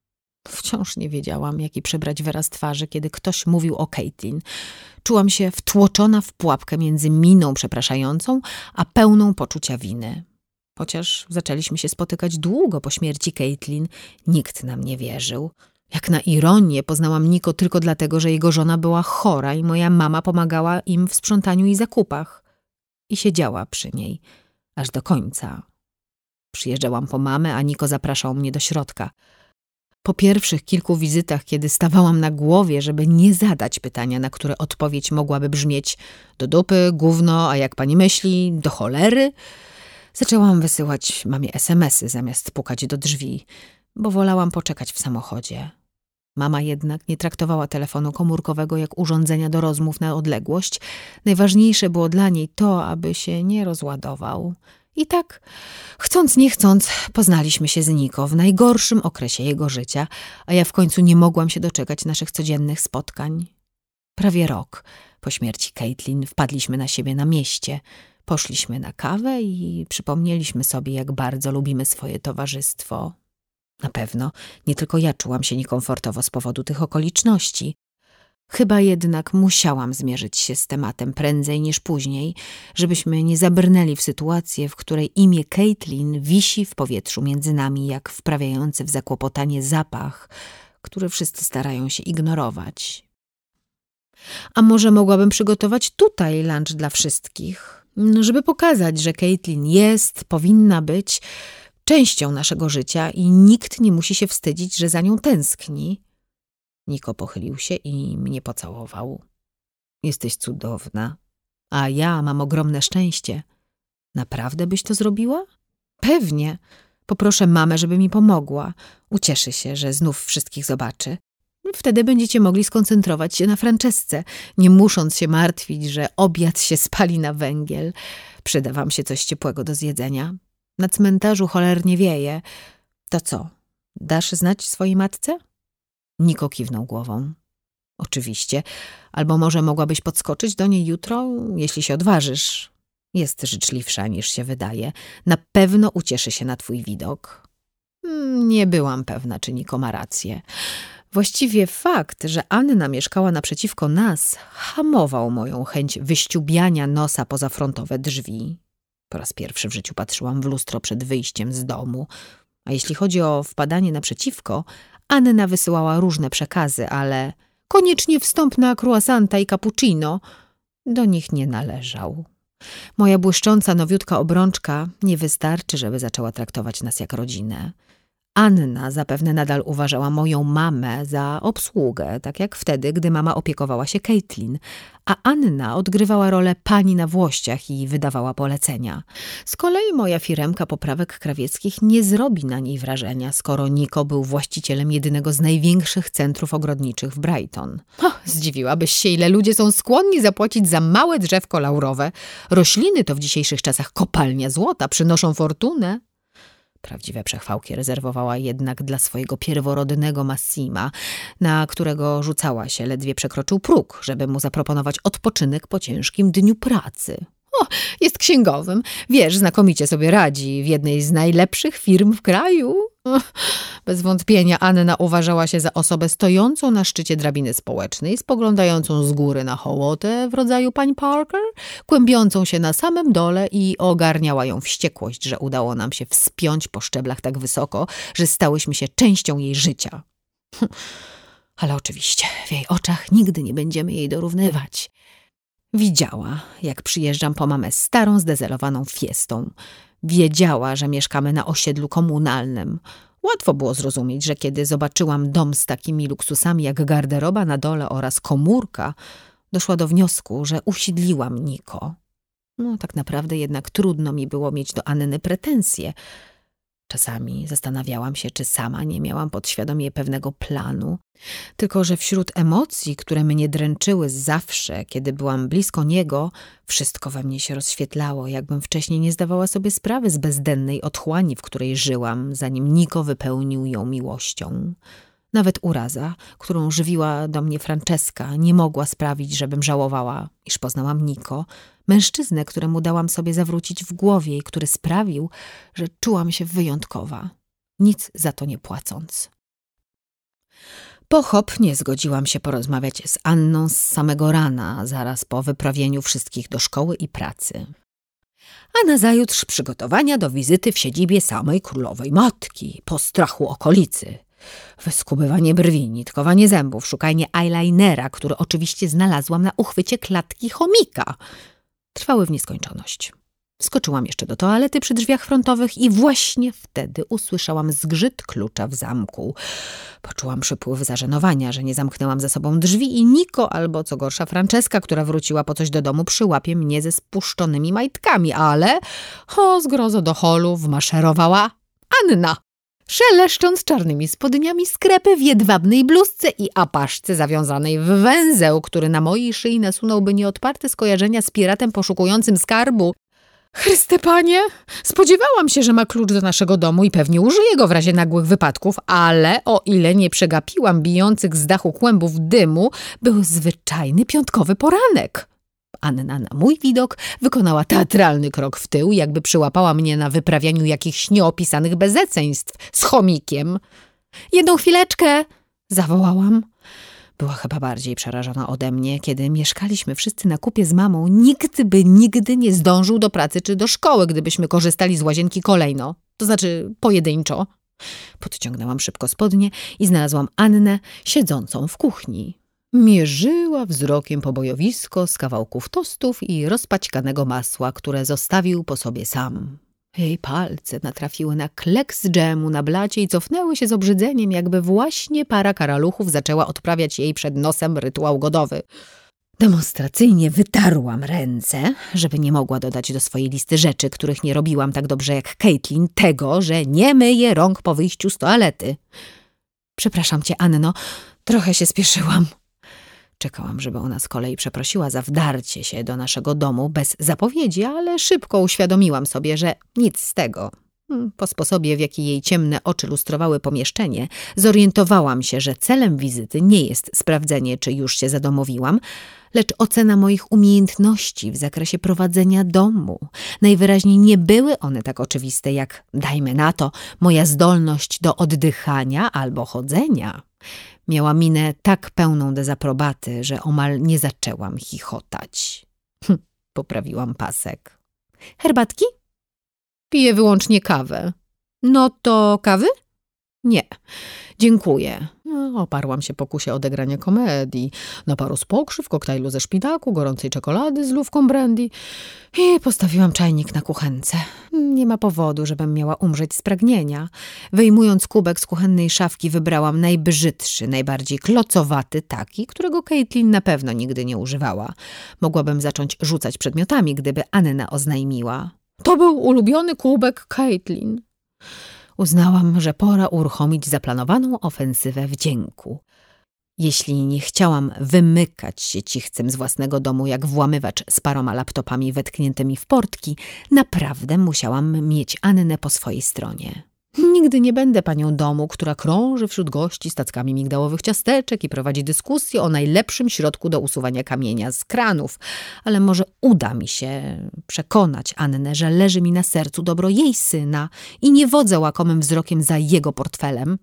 Wciąż nie wiedziałam, jaki przybrać wyraz twarzy, kiedy ktoś mówił o Caitlin. Czułam się wtłoczona w pułapkę między miną przepraszającą, a pełną poczucia winy. Chociaż zaczęliśmy się spotykać długo po śmierci Caitlin, nikt nam nie wierzył. Jak na ironię poznałam Niko tylko dlatego, że jego żona była chora i moja mama pomagała im w sprzątaniu i zakupach. I siedziała przy niej, aż do końca. Przyjeżdżałam po mamę, a Niko zapraszał mnie do środka. Po pierwszych kilku wizytach, kiedy stawałam na głowie, żeby nie zadać pytania, na które odpowiedź mogłaby brzmieć do dupy, gówno, a jak pani myśli, do cholery, zaczęłam wysyłać mamie SMS-y zamiast pukać do drzwi, bo wolałam poczekać w samochodzie. Mama jednak nie traktowała telefonu komórkowego jak urządzenia do rozmów na odległość. Najważniejsze było dla niej to, aby się nie rozładował. I tak, chcąc nie chcąc, poznaliśmy się z Niko w najgorszym okresie jego życia, a ja w końcu nie mogłam się doczekać naszych codziennych spotkań. Prawie rok po śmierci Caitlin wpadliśmy na siebie na mieście. Poszliśmy na kawę i przypomnieliśmy sobie, jak bardzo lubimy swoje towarzystwo. Na pewno nie tylko ja czułam się niekomfortowo z powodu tych okoliczności. Chyba jednak musiałam zmierzyć się z tematem prędzej niż później, żebyśmy nie zabrnęli w sytuację, w której imię Caitlin wisi w powietrzu między nami, jak wprawiający w zakłopotanie zapach, który wszyscy starają się ignorować. A może mogłabym przygotować tutaj lunch dla wszystkich, żeby pokazać, że Caitlin jest, powinna być częścią naszego życia i nikt nie musi się wstydzić, że za nią tęskni. Niko pochylił się i mnie pocałował. Jesteś cudowna, a ja mam ogromne szczęście. Naprawdę byś to zrobiła? Pewnie. Poproszę mamę, żeby mi pomogła. Ucieszy się, że znów wszystkich zobaczy. Wtedy będziecie mogli skoncentrować się na Francesce, nie musząc się martwić, że obiad się spali na węgiel. Przyda wam się coś ciepłego do zjedzenia. Na cmentarzu cholernie wieje. To co, dasz znać swojej matce? Niko kiwnął głową. Oczywiście. Albo może mogłabyś podskoczyć do niej jutro, jeśli się odważysz. Jest życzliwsza niż się wydaje. Na pewno ucieszy się na twój widok. Nie byłam pewna, czy Niko ma rację. Właściwie fakt, że Anna mieszkała naprzeciwko nas, hamował moją chęć wyściubiania nosa poza frontowe drzwi. Po raz pierwszy w życiu patrzyłam w lustro przed wyjściem z domu. A jeśli chodzi o wpadanie naprzeciwko, Anna wysyłała różne przekazy, ale koniecznie wstąp na croissanta i cappuccino do nich nie należał. Moja błyszcząca, nowiutka obrączka nie wystarczy, żeby zaczęła traktować nas jak rodzinę. Anna zapewne nadal uważała moją mamę za obsługę, tak jak wtedy, gdy mama opiekowała się Caitlin, a Anna odgrywała rolę pani na włościach i wydawała polecenia. Z kolei moja firemka poprawek krawieckich nie zrobi na niej wrażenia, skoro Niko był właścicielem jedynego z największych centrów ogrodniczych w Brighton. Zdziwiłabyś się, ile ludzie są skłonni zapłacić za małe drzewko laurowe. Rośliny to w dzisiejszych czasach kopalnia złota, przynoszą fortunę. Prawdziwe przechwałki rezerwowała jednak dla swojego pierworodnego Massima, na którego rzucała się, ledwie przekroczył próg, żeby mu zaproponować odpoczynek po ciężkim dniu pracy. Jest księgowym, wiesz, znakomicie sobie radzi w jednej z najlepszych firm w kraju. Bez wątpienia Anna uważała się za osobę stojącą na szczycie drabiny społecznej, spoglądającą z góry na hołotę w rodzaju pań Parker, kłębiącą się na samym dole i ogarniała ją wściekłość, że udało nam się wspiąć po szczeblach tak wysoko, że stałyśmy się częścią jej życia. Ale oczywiście w jej oczach nigdy nie będziemy jej dorównywać. Widziała, jak przyjeżdżam po mamę starą, zdezelowaną Fiestą. Wiedziała, że mieszkamy na osiedlu komunalnym. Łatwo było zrozumieć, że kiedy zobaczyłam dom z takimi luksusami jak garderoba na dole oraz komórka, doszła do wniosku, że usiedliłam Niko. Tak naprawdę jednak trudno mi było mieć do Anny pretensje. Czasami zastanawiałam się, czy sama nie miałam podświadomie pewnego planu. Tylko że wśród emocji, które mnie dręczyły zawsze, kiedy byłam blisko niego, wszystko we mnie się rozświetlało, jakbym wcześniej nie zdawała sobie sprawy z bezdennej otchłani, w której żyłam, zanim Niko wypełnił ją miłością. Nawet uraza, którą żywiła do mnie Francesca, nie mogła sprawić, żebym żałowała, iż poznałam Niko, mężczyznę, któremu dałam sobie zawrócić w głowie i który sprawił, że czułam się wyjątkowa, nic za to nie płacąc. Pochopnie zgodziłam się porozmawiać z Anną z samego rana, zaraz po wyprawieniu wszystkich do szkoły i pracy. A nazajutrz przygotowania do wizyty w siedzibie samej królowej matki, postrachu okolicy. Wyskubywanie brwi, nitkowanie zębów, szukanie eyelinera, który oczywiście znalazłam na uchwycie klatki chomika. Trwały w nieskończoność. Skoczyłam jeszcze do toalety przy drzwiach frontowych i właśnie wtedy usłyszałam zgrzyt klucza w zamku. Poczułam przypływ zażenowania, że nie zamknęłam za sobą drzwi i Niko, albo co gorsza Franceska, która wróciła po coś do domu, przyłapie mnie ze spuszczonymi majtkami, ale zgrozo do holu wmaszerowała Anna, szeleszcząc czarnymi spodniami, skrepy w jedwabnej bluzce i apaszce zawiązanej w węzeł, który na mojej szyi nasunąłby nieodparte skojarzenia z piratem poszukującym skarbu. Chryste Panie, spodziewałam się, że ma klucz do naszego domu i pewnie użyje go w razie nagłych wypadków, ale o ile nie przegapiłam bijących z dachu kłębów dymu, był zwyczajny piątkowy poranek. Anna na mój widok wykonała teatralny krok w tył, jakby przyłapała mnie na wyprawianiu jakichś nieopisanych bezeceństw z chomikiem. Jedną chwileczkę, zawołałam. Była chyba bardziej przerażona ode mnie, kiedy mieszkaliśmy wszyscy na kupie z mamą. Nikt by nigdy nie zdążył do pracy czy do szkoły, gdybyśmy korzystali z łazienki kolejno, to znaczy pojedynczo. Podciągnęłam szybko spodnie i znalazłam Annę siedzącą w kuchni. Mierzyła wzrokiem pobojowisko z kawałków tostów i rozpaćkanego masła, które zostawił po sobie sam. Jej palce natrafiły na kleks dżemu na blacie i cofnęły się z obrzydzeniem, jakby właśnie para karaluchów zaczęła odprawiać jej przed nosem rytuał godowy. Demonstracyjnie wytarłam ręce, żeby nie mogła dodać do swojej listy rzeczy, których nie robiłam tak dobrze jak Caitlin, tego, że nie myję rąk po wyjściu z toalety. Przepraszam cię, Anno, trochę się spieszyłam. Czekałam, żeby ona z kolei przeprosiła za wdarcie się do naszego domu bez zapowiedzi, ale szybko uświadomiłam sobie, że nic z tego. Po sposobie, w jaki jej ciemne oczy lustrowały pomieszczenie, zorientowałam się, że celem wizyty nie jest sprawdzenie, czy już się zadomowiłam, lecz ocena moich umiejętności w zakresie prowadzenia domu. Najwyraźniej nie były one tak oczywiste jak, dajmy na to, moja zdolność do oddychania albo chodzenia. Miała minę tak pełną dezaprobaty, że omal nie zaczęłam chichotać. Poprawiłam pasek. Herbatki? Piję wyłącznie kawę. No to kawy? Nie, dziękuję. Oparłam się pokusie odegrania komedii, naparu z pokrzyw, koktajlu ze szpinaku, gorącej czekolady z lówką brandy i postawiłam czajnik na kuchence. Nie ma powodu, żebym miała umrzeć z pragnienia. Wyjmując kubek z kuchennej szafki, wybrałam najbrzydszy, najbardziej klocowaty taki, którego Caitlin na pewno nigdy nie używała. Mogłabym zacząć rzucać przedmiotami, gdyby Anna oznajmiła. To był ulubiony kubek Caitlin. Uznałam, że pora uruchomić zaplanowaną ofensywę wdzięku. Jeśli nie chciałam wymykać się cichcem z własnego domu jak włamywacz z paroma laptopami wetkniętymi w portki, naprawdę musiałam mieć Annę po swojej stronie. Nigdy nie będę panią domu, która krąży wśród gości z tackami migdałowych ciasteczek i prowadzi dyskusję o najlepszym środku do usuwania kamienia z kranów, ale może uda mi się przekonać Annę, że leży mi na sercu dobro jej syna i nie wodzę łakomym wzrokiem za jego portfelem.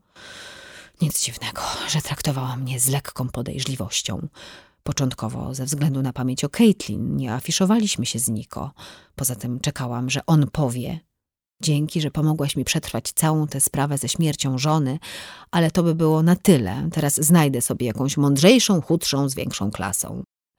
Nic dziwnego, że traktowała mnie z lekką podejrzliwością. Początkowo ze względu na pamięć o Caitlin nie afiszowaliśmy się z Niko. Poza tym czekałam, że on powie: dzięki, że pomogłaś mi przetrwać całą tę sprawę ze śmiercią żony, ale to by było na tyle. Teraz znajdę sobie jakąś mądrzejszą, chudszą, z większą klasą.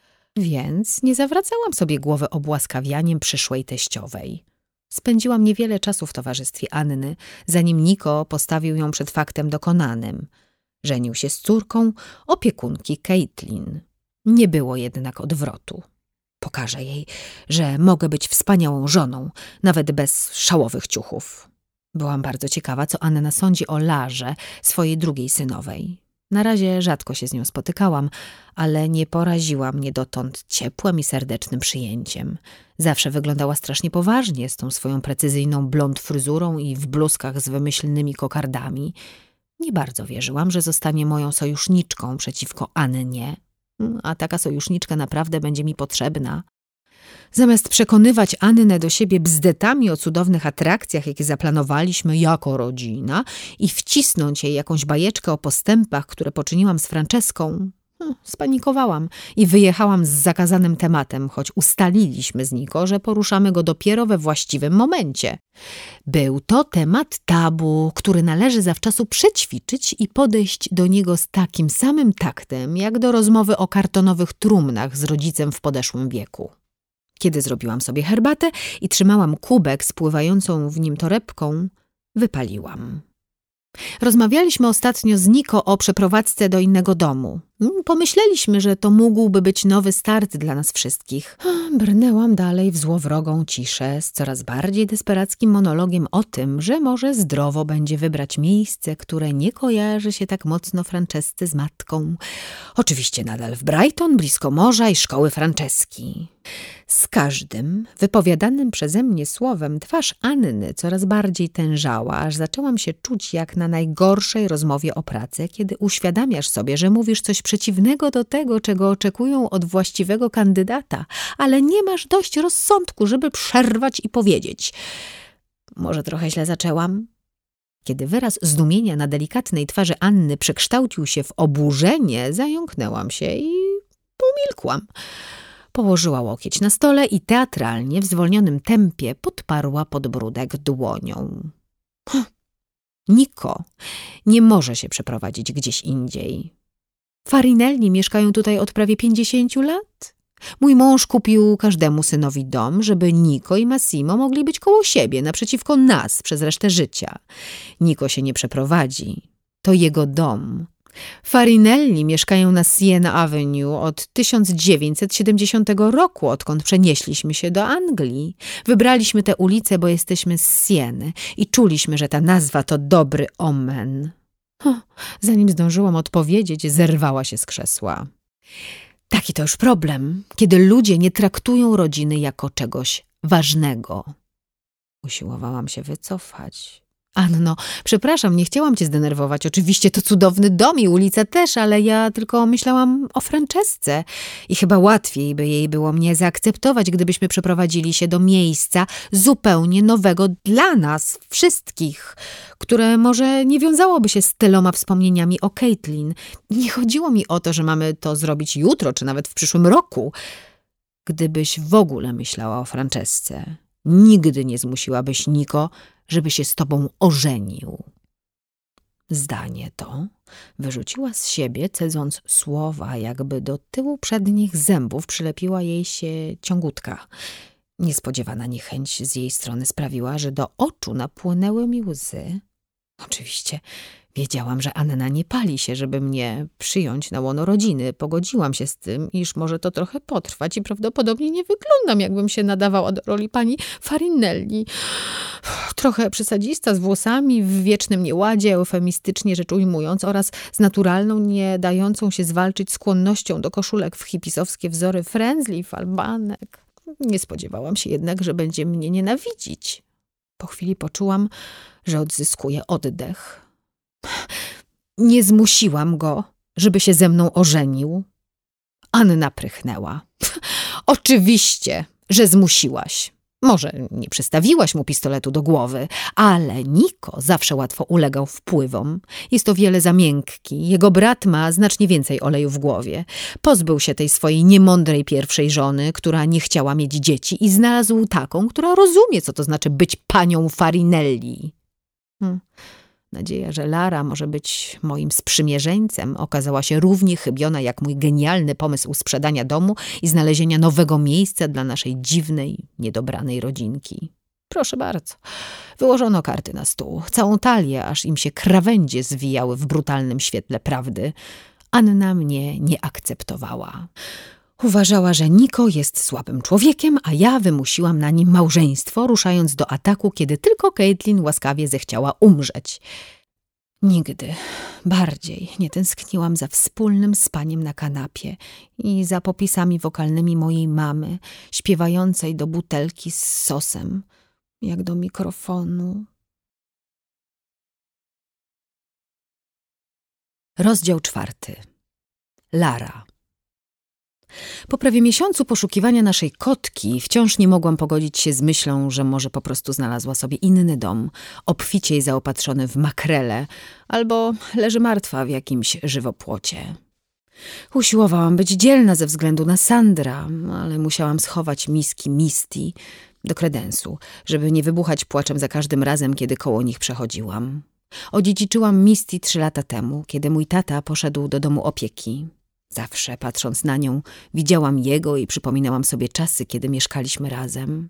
Więc nie zawracałam sobie głowy obłaskawianiem przyszłej teściowej. Spędziłam niewiele czasu w towarzystwie Anny, zanim Niko postawił ją przed faktem dokonanym. Żenił się z córką opiekunki Caitlin. Nie było jednak odwrotu. Pokażę jej, że mogę być wspaniałą żoną, nawet bez szałowych ciuchów. Byłam bardzo ciekawa, co Anna sądzi o Larze, swojej drugiej synowej. Na razie rzadko się z nią spotykałam, ale nie poraziła mnie dotąd ciepłym i serdecznym przyjęciem. Zawsze wyglądała strasznie poważnie, z tą swoją precyzyjną blond fryzurą i w bluzkach z wymyślnymi kokardami. Nie bardzo wierzyłam, że zostanie moją sojuszniczką przeciwko Annie. A taka sojuszniczka naprawdę będzie mi potrzebna. Zamiast przekonywać Annę do siebie bzdetami o cudownych atrakcjach, jakie zaplanowaliśmy jako rodzina i wcisnąć jej jakąś bajeczkę o postępach, które poczyniłam z Franceską, spanikowałam i wyjechałam z zakazanym tematem, choć ustaliliśmy z Niko, że poruszamy go dopiero we właściwym momencie. Był to temat tabu, który należy zawczasu przećwiczyć i podejść do niego z takim samym taktem, jak do rozmowy o kartonowych trumnach z rodzicem w podeszłym wieku. Kiedy zrobiłam sobie herbatę i trzymałam kubek z pływającą w nim torebką, wypaliłam. Rozmawialiśmy ostatnio z Niko o przeprowadzce do innego domu. Pomyśleliśmy, że to mógłby być nowy start dla nas wszystkich. Brnęłam dalej w złowrogą ciszę z coraz bardziej desperackim monologiem o tym, że może zdrowo będzie wybrać miejsce, które nie kojarzy się tak mocno Francesce z matką. Oczywiście nadal w Brighton, blisko morza i szkoły Franceski. Z każdym wypowiadanym przeze mnie słowem twarz Anny coraz bardziej tężała, aż zaczęłam się czuć jak na najgorszej rozmowie o pracę, kiedy uświadamiasz sobie, że mówisz coś przeciwnego do tego, czego oczekują od właściwego kandydata, ale nie masz dość rozsądku, żeby przerwać i powiedzieć: może trochę źle zaczęłam? Kiedy wyraz zdumienia na delikatnej twarzy Anny przekształcił się w oburzenie, zająknęłam się i umilkłam. Położyła łokieć na stole i teatralnie, w zwolnionym tempie podparła podbródek dłonią. Niko nie może się przeprowadzić gdzieś indziej. Farinelli mieszkają tutaj od prawie 50 lat. Mój mąż kupił każdemu synowi dom, żeby Niko i Massimo mogli być koło siebie, naprzeciwko nas przez resztę życia. Niko się nie przeprowadzi. To jego dom. Farinelli mieszkają na Siena Avenue od 1970 roku, odkąd przenieśliśmy się do Anglii. Wybraliśmy tę ulicę, bo jesteśmy z Sieny i czuliśmy, że ta nazwa to dobry omen. Zanim zdążyłam odpowiedzieć, zerwała się z krzesła. Taki to już problem, kiedy ludzie nie traktują rodziny jako czegoś ważnego. Usiłowałam się wycofać. Anno, przepraszam, nie chciałam cię zdenerwować. Oczywiście to cudowny dom i ulica też, ale ja tylko myślałam o Francesce i chyba łatwiej by jej było mnie zaakceptować, gdybyśmy przeprowadzili się do miejsca zupełnie nowego dla nas wszystkich, które może nie wiązałoby się z tyloma wspomnieniami o Caitlin. Nie chodziło mi o to, że mamy to zrobić jutro, czy nawet w przyszłym roku. Gdybyś w ogóle myślała o Francesce, nigdy nie zmusiłabyś Niko, żeby się z tobą ożenił. Zdanie to wyrzuciła z siebie, cedząc słowa, jakby do tyłu przednich zębów przylepiła jej się ciągutka. Niespodziewana niechęć z jej strony sprawiła, że do oczu napłynęły mi łzy. Oczywiście wiedziałam, że Anna nie pali się, żeby mnie przyjąć na łono rodziny. Pogodziłam się z tym, iż może to trochę potrwać i prawdopodobnie nie wyglądam, jakbym się nadawała do roli pani Farinelli. Trochę przesadzista, z włosami w wiecznym nieładzie, eufemistycznie rzecz ujmując, oraz z nie dającą się zwalczyć skłonnością do koszulek w hipisowskie wzory frędzli, falbanek. Nie spodziewałam się jednak, że będzie mnie nienawidzić. Po chwili poczułam, że odzyskuję oddech. Nie zmusiłam go, żeby się ze mną ożenił. Anna prychnęła. Oczywiście, że zmusiłaś. Może nie przystawiłaś mu pistoletu do głowy, ale Niko zawsze łatwo ulegał wpływom. Jest o wiele za miękki. Jego brat ma znacznie więcej oleju w głowie. Pozbył się tej swojej niemądrej pierwszej żony, która nie chciała mieć dzieci, i znalazł taką, która rozumie, co to znaczy być panią Farinelli. Nadzieja, że Lara może być moim sprzymierzeńcem, okazała się równie chybiona jak mój genialny pomysł sprzedania domu i znalezienia nowego miejsca dla naszej dziwnej, niedobranej rodzinki. Proszę bardzo. Wyłożono karty na stół, całą talię, aż im się krawędzie zwijały w brutalnym świetle prawdy. Anna mnie nie akceptowała. Uważała, że Niko jest słabym człowiekiem, a ja wymusiłam na nim małżeństwo, ruszając do ataku, kiedy tylko Caitlin łaskawie zechciała umrzeć. Nigdy bardziej nie tęskniłam za wspólnym spaniem na kanapie i za popisami wokalnymi mojej mamy, śpiewającej do butelki z sosem, jak do mikrofonu. Rozdział 4. Lara. Po prawie miesiącu poszukiwania naszej kotki wciąż nie mogłam pogodzić się z myślą, że może po prostu znalazła sobie inny dom, obficiej zaopatrzony w makrele, albo leży martwa w jakimś żywopłocie. Usiłowałam być dzielna ze względu na Sandra, ale musiałam schować miski Misty do kredensu, żeby nie wybuchać płaczem za każdym razem, kiedy koło nich przechodziłam. Odziedziczyłam Misty 3 lata temu, kiedy mój tata poszedł do domu opieki. Zawsze, patrząc na nią, widziałam jego i przypominałam sobie czasy, kiedy mieszkaliśmy razem.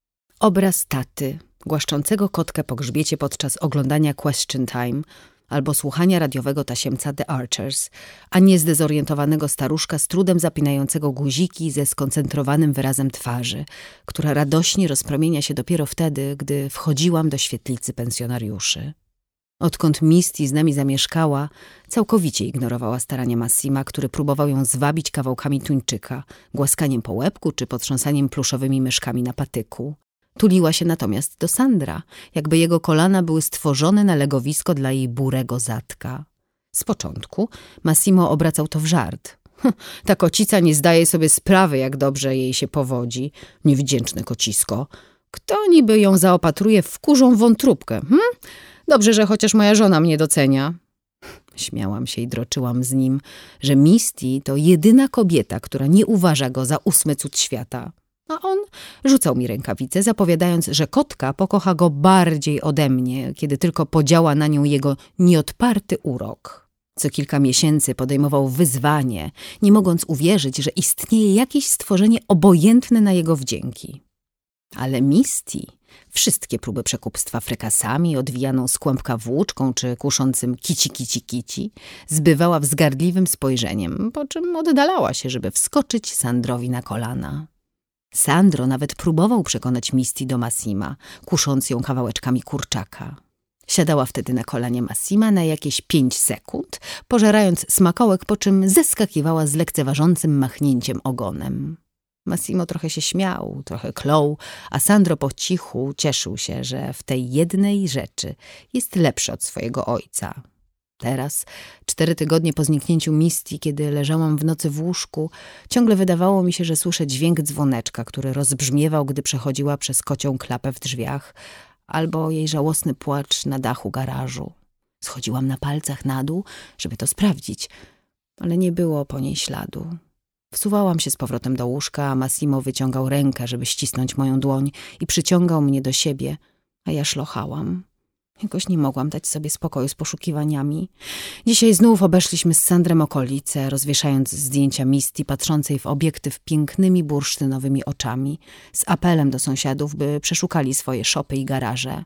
Obraz taty, głaszczącego kotkę po grzbiecie podczas oglądania Question Time albo słuchania radiowego tasiemca The Archers, a nie zdezorientowanego staruszka z trudem zapinającego guziki ze skoncentrowanym wyrazem twarzy, która radośnie rozpromienia się dopiero wtedy, gdy wchodziłam do świetlicy pensjonariuszy. Odkąd Misty z nami zamieszkała, całkowicie ignorowała starania Massima, który próbował ją zwabić kawałkami tuńczyka, głaskaniem po łebku czy potrząsaniem pluszowymi myszkami na patyku. Tuliła się natomiast do Sandra, jakby jego kolana były stworzone na legowisko dla jej burego zadka. Z początku Massimo obracał to w żart. Ta kocica nie zdaje sobie sprawy, jak dobrze jej się powodzi. Niewdzięczne kocisko. Kto niby ją zaopatruje w kurzą wątróbkę? Dobrze, że chociaż moja żona mnie docenia. Śmiałam się i droczyłam z nim, że Misty to jedyna kobieta, która nie uważa go za 8. cud świata. A on rzucał mi rękawice, zapowiadając, że kotka pokocha go bardziej ode mnie, kiedy tylko podziała na nią jego nieodparty urok. Co kilka miesięcy podejmował wyzwanie, nie mogąc uwierzyć, że istnieje jakieś stworzenie obojętne na jego wdzięki. Ale Misty wszystkie próby przekupstwa frykasami, odwijaną z kłębka włóczką czy kuszącym kici zbywała wzgardliwym spojrzeniem, po czym oddalała się, żeby wskoczyć Sandrowi na kolana. Sandro nawet próbował przekonać Misty do Massima, kusząc ją kawałeczkami kurczaka. Siadała wtedy na kolanie Massima na jakieś 5 sekund, pożerając smakołek, po czym zeskakiwała z lekceważącym machnięciem ogonem. Massimo trochę się śmiał, trochę klął, a Sandro po cichu cieszył się, że w tej jednej rzeczy jest lepszy od swojego ojca. Teraz, 4 tygodnie po zniknięciu Misty, kiedy leżałam w nocy w łóżku, ciągle wydawało mi się, że słyszę dźwięk dzwoneczka, który rozbrzmiewał, gdy przechodziła przez kocią klapę w drzwiach, albo jej żałosny płacz na dachu garażu. Schodziłam na palcach na dół, żeby to sprawdzić, ale nie było po niej śladu. Wsuwałam się z powrotem do łóżka, a Massimo wyciągał rękę, żeby ścisnąć moją dłoń i przyciągał mnie do siebie, a ja szlochałam. Jakoś nie mogłam dać sobie spokoju z poszukiwaniami. Dzisiaj znów obeszliśmy z Sandrem okolice, rozwieszając zdjęcia Misty patrzącej w obiektyw pięknymi bursztynowymi oczami, z apelem do sąsiadów, by przeszukali swoje szopy i garaże.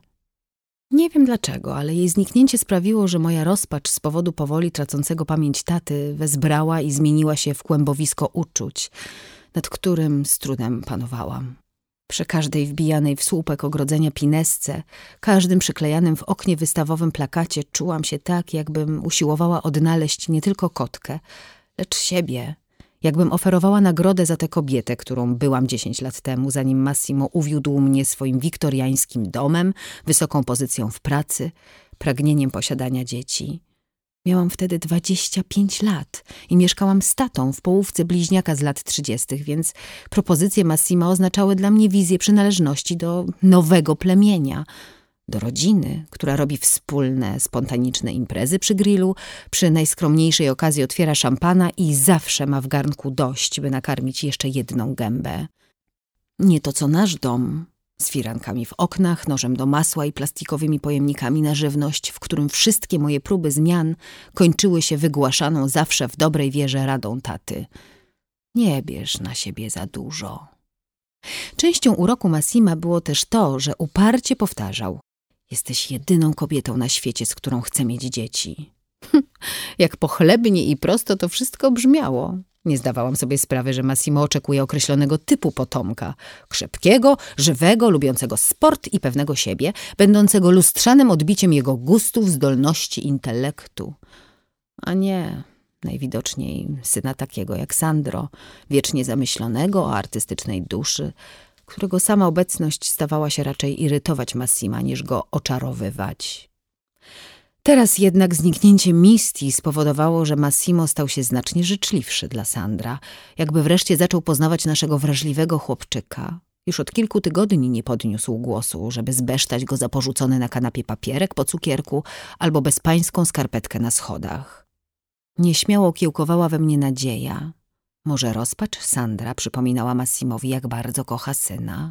Nie wiem dlaczego, ale jej zniknięcie sprawiło, że moja rozpacz z powodu powoli tracącego pamięć taty wezbrała i zmieniła się w kłębowisko uczuć, nad którym z trudem panowałam. Przy każdej wbijanej w słupek ogrodzenia pinesce, każdym przyklejanym w oknie wystawowym plakacie czułam się tak, jakbym usiłowała odnaleźć nie tylko kotkę, lecz siebie. Jakbym oferowała nagrodę za tę kobietę, którą byłam 10 lat temu, zanim Massimo uwiódł mnie swoim wiktoriańskim domem, wysoką pozycją w pracy, pragnieniem posiadania dzieci. Miałam wtedy 25 lat i mieszkałam z tatą w połówce bliźniaka z lat 30., więc propozycje Massima oznaczały dla mnie wizję przynależności do nowego plemienia, do rodziny, która robi wspólne, spontaniczne imprezy przy grillu, przy najskromniejszej okazji otwiera szampana i zawsze ma w garnku dość, by nakarmić jeszcze jedną gębę. Nie to co nasz dom, z firankami w oknach, nożem do masła i plastikowymi pojemnikami na żywność, w którym wszystkie moje próby zmian kończyły się wygłaszaną zawsze w dobrej wierze radą taty. Nie bierz na siebie za dużo. Częścią uroku Massima było też to, że uparcie powtarzał: jesteś jedyną kobietą na świecie, z którą chcę mieć dzieci. Jak pochlebnie i prosto to wszystko brzmiało. Nie zdawałam sobie sprawy, że Massimo oczekuje określonego typu potomka. Krzepkiego, żywego, lubiącego sport i pewnego siebie, będącego lustrzanym odbiciem jego gustów, zdolności, intelektu. A nie, najwidoczniej syna takiego jak Sandro, wiecznie zamyślonego o artystycznej duszy, którego sama obecność stawała się raczej irytować Massima niż go oczarowywać. Teraz jednak zniknięcie Misty spowodowało, że Massimo stał się znacznie życzliwszy dla Sandra, jakby wreszcie zaczął poznawać naszego wrażliwego chłopczyka. Już od kilku tygodni nie podniósł głosu, żeby zbesztać go za porzucony na kanapie papierek po cukierku albo bezpańską skarpetkę na schodach. Nieśmiało kiełkowała we mnie nadzieja. Może rozpacz Sandra przypominała Massimowi, jak bardzo kocha syna.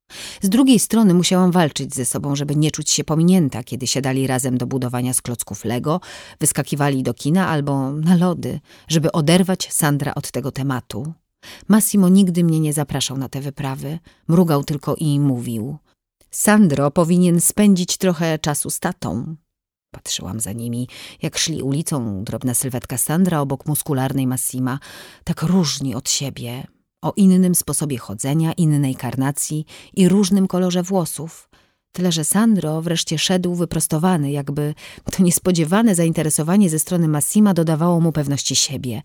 Z drugiej strony musiałam walczyć ze sobą, żeby nie czuć się pominięta, kiedy siadali razem do budowania z klocków Lego, wyskakiwali do kina albo na lody, żeby oderwać Sandra od tego tematu. Massimo nigdy mnie nie zapraszał na te wyprawy, mrugał tylko i mówił: Sandro powinien spędzić trochę czasu z tatą. Patrzyłam za nimi, jak szli ulicą, drobna sylwetka Sandra obok muskularnej Massima, tak różni od siebie, o innym sposobie chodzenia, innej karnacji i różnym kolorze włosów. Tyle, że Sandro wreszcie szedł wyprostowany, jakby to niespodziewane zainteresowanie ze strony Massima dodawało mu pewności siebie.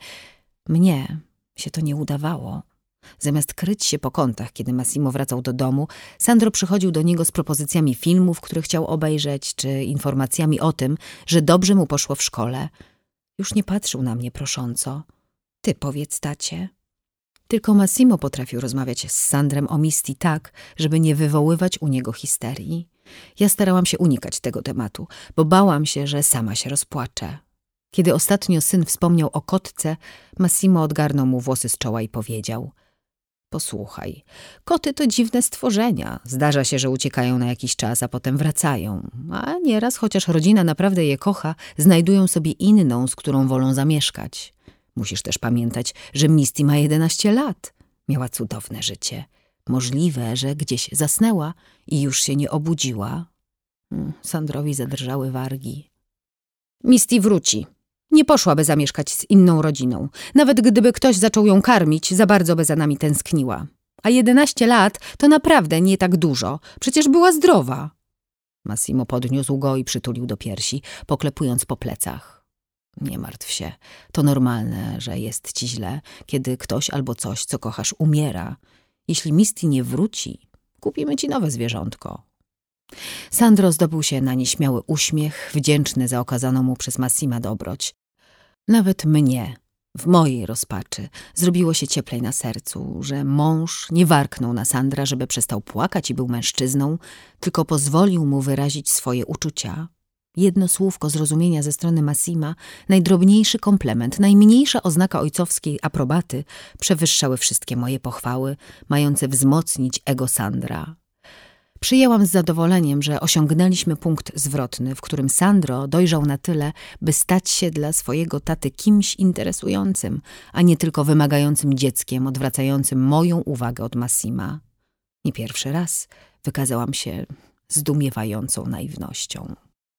Mnie się to nie udawało. Zamiast kryć się po kątach, kiedy Massimo wracał do domu, Sandro przychodził do niego z propozycjami filmów, które chciał obejrzeć, czy informacjami o tym, że dobrze mu poszło w szkole. Już nie patrzył na mnie prosząco. Ty powiedz, tacie. Tylko Massimo potrafił rozmawiać z Sandrem o Misty tak, żeby nie wywoływać u niego histerii. Ja starałam się unikać tego tematu, bo bałam się, że sama się rozpłaczę. Kiedy ostatnio syn wspomniał o kotce, Massimo odgarnął mu włosy z czoła i powiedział: posłuchaj, koty to dziwne stworzenia. Zdarza się, że uciekają na jakiś czas, a potem wracają. A nieraz, chociaż rodzina naprawdę je kocha, znajdują sobie inną, z którą wolą zamieszkać. Musisz też pamiętać, że Misty ma 11 lat. Miała cudowne życie. Możliwe, że gdzieś zasnęła i już się nie obudziła. Sandrowi zadrżały wargi. Misty wróci. Nie poszłaby zamieszkać z inną rodziną. Nawet gdyby ktoś zaczął ją karmić, za bardzo by za nami tęskniła. A 11 lat to naprawdę nie tak dużo. Przecież była zdrowa. Massimo podniósł go i przytulił do piersi, poklepując po plecach. Nie martw się. To normalne, że jest ci źle, kiedy ktoś albo coś, co kochasz, umiera. Jeśli Misty nie wróci, kupimy ci nowe zwierzątko. Sandro zdobył się na nieśmiały uśmiech, wdzięczny za okazaną mu przez Massima dobroć. Nawet mnie, w mojej rozpaczy, zrobiło się cieplej na sercu, że mąż nie warknął na Sandra, żeby przestał płakać i był mężczyzną, tylko pozwolił mu wyrazić swoje uczucia. Jedno słówko zrozumienia ze strony Massima, najdrobniejszy komplement, najmniejsza oznaka ojcowskiej aprobaty przewyższały wszystkie moje pochwały, mające wzmocnić ego Sandra. Przyjęłam z zadowoleniem, że osiągnęliśmy punkt zwrotny, w którym Sandro dojrzał na tyle, by stać się dla swojego taty kimś interesującym, a nie tylko wymagającym dzieckiem odwracającym moją uwagę od Massima. Nie pierwszy raz wykazałam się zdumiewającą naiwnością.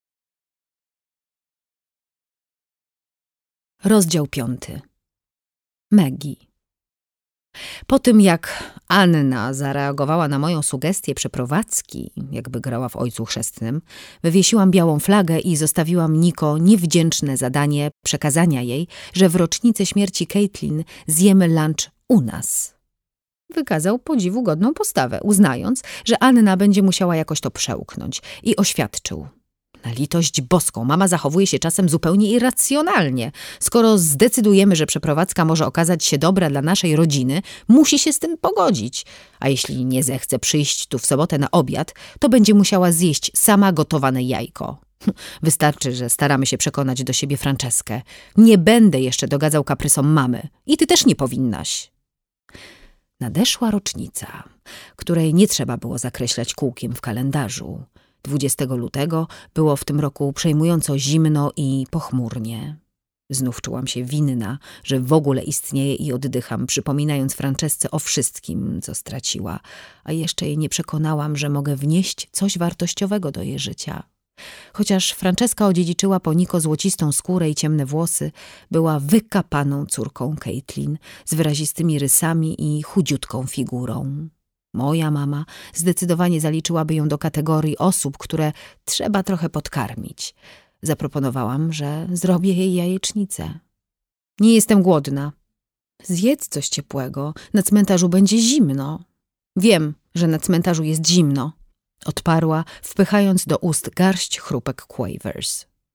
Rozdział 5. Maggie. Po tym, jak Anna zareagowała na moją sugestię przeprowadzki, jakby grała w Ojcu Chrzestnym, wywiesiłam białą flagę i zostawiłam Niko niewdzięczne zadanie przekazania jej, że w rocznicę śmierci Caitlin zjemy lunch u nas. Wykazał podziwu godną postawę, uznając, że Anna będzie musiała jakoś to przełknąć, i oświadczył: na litość boską, mama zachowuje się czasem zupełnie irracjonalnie. Skoro zdecydujemy, że przeprowadzka może okazać się dobra dla naszej rodziny, musi się z tym pogodzić. A jeśli nie zechce przyjść tu w sobotę na obiad, to będzie musiała zjeść sama gotowane jajko. Wystarczy, że staramy się przekonać do siebie Franceskę. Nie będę jeszcze dogadzał kaprysom mamy. I ty też nie powinnaś. Nadeszła rocznica, której nie trzeba było zakreślać kółkiem w kalendarzu. 20 lutego było w tym roku przejmująco zimno i pochmurnie. Znów czułam się winna, że w ogóle istnieję i oddycham, przypominając Francesce o wszystkim, co straciła, a jeszcze jej nie przekonałam, że mogę wnieść coś wartościowego do jej życia. Chociaż Franceska odziedziczyła po Niko złocistą skórę i ciemne włosy, była wykapaną córką Caitlin z wyrazistymi rysami i chudziutką figurą. Moja mama zdecydowanie zaliczyłaby ją do kategorii osób, które trzeba trochę podkarmić. Zaproponowałam, że zrobię jej jajecznicę. Nie jestem głodna. Zjedz coś ciepłego, na cmentarzu będzie zimno. Wiem, że na cmentarzu jest zimno, odparła, wpychając do ust garść chrupek Quavers.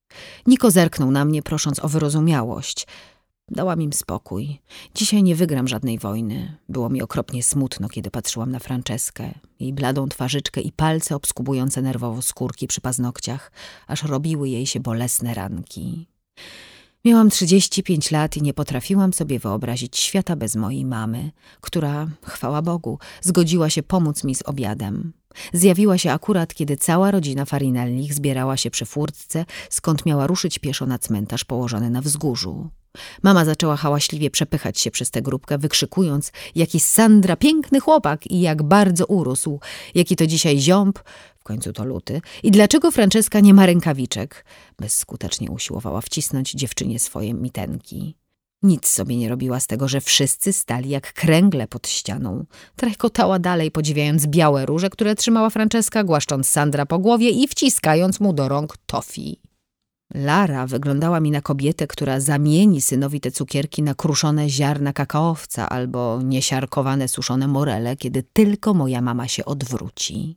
Niko zerknął na mnie, prosząc o wyrozumiałość. Dałam im spokój. Dzisiaj nie wygram żadnej wojny. Było mi okropnie smutno, kiedy patrzyłam na Franceskę. Jej bladą twarzyczkę i palce obskubujące nerwowo skórki przy paznokciach, aż robiły jej się bolesne ranki. Miałam 35 lat i nie potrafiłam sobie wyobrazić świata bez mojej mamy, która, chwała Bogu, zgodziła się pomóc mi z obiadem. Zjawiła się akurat, kiedy cała rodzina Farinellich zbierała się przy furtce, skąd miała ruszyć pieszo na cmentarz położony na wzgórzu. Mama zaczęła hałaśliwie przepychać się przez tę grupkę, wykrzykując, jaki z Sandra piękny chłopak i jak bardzo urósł, jaki to dzisiaj ziąb, w końcu to luty, i dlaczego Franceska nie ma rękawiczek. Bezskutecznie usiłowała wcisnąć dziewczynie swoje mitenki. Nic sobie nie robiła z tego, że wszyscy stali jak kręgle pod ścianą. Trajkotała dalej, podziwiając białe róże, które trzymała Franceska, głaszcząc Sandra po głowie i wciskając mu do rąk tofi. Lara wyglądała mi na kobietę, która zamieni synowi te cukierki na kruszone ziarna kakaowca albo niesiarkowane suszone morele, kiedy tylko moja mama się odwróci.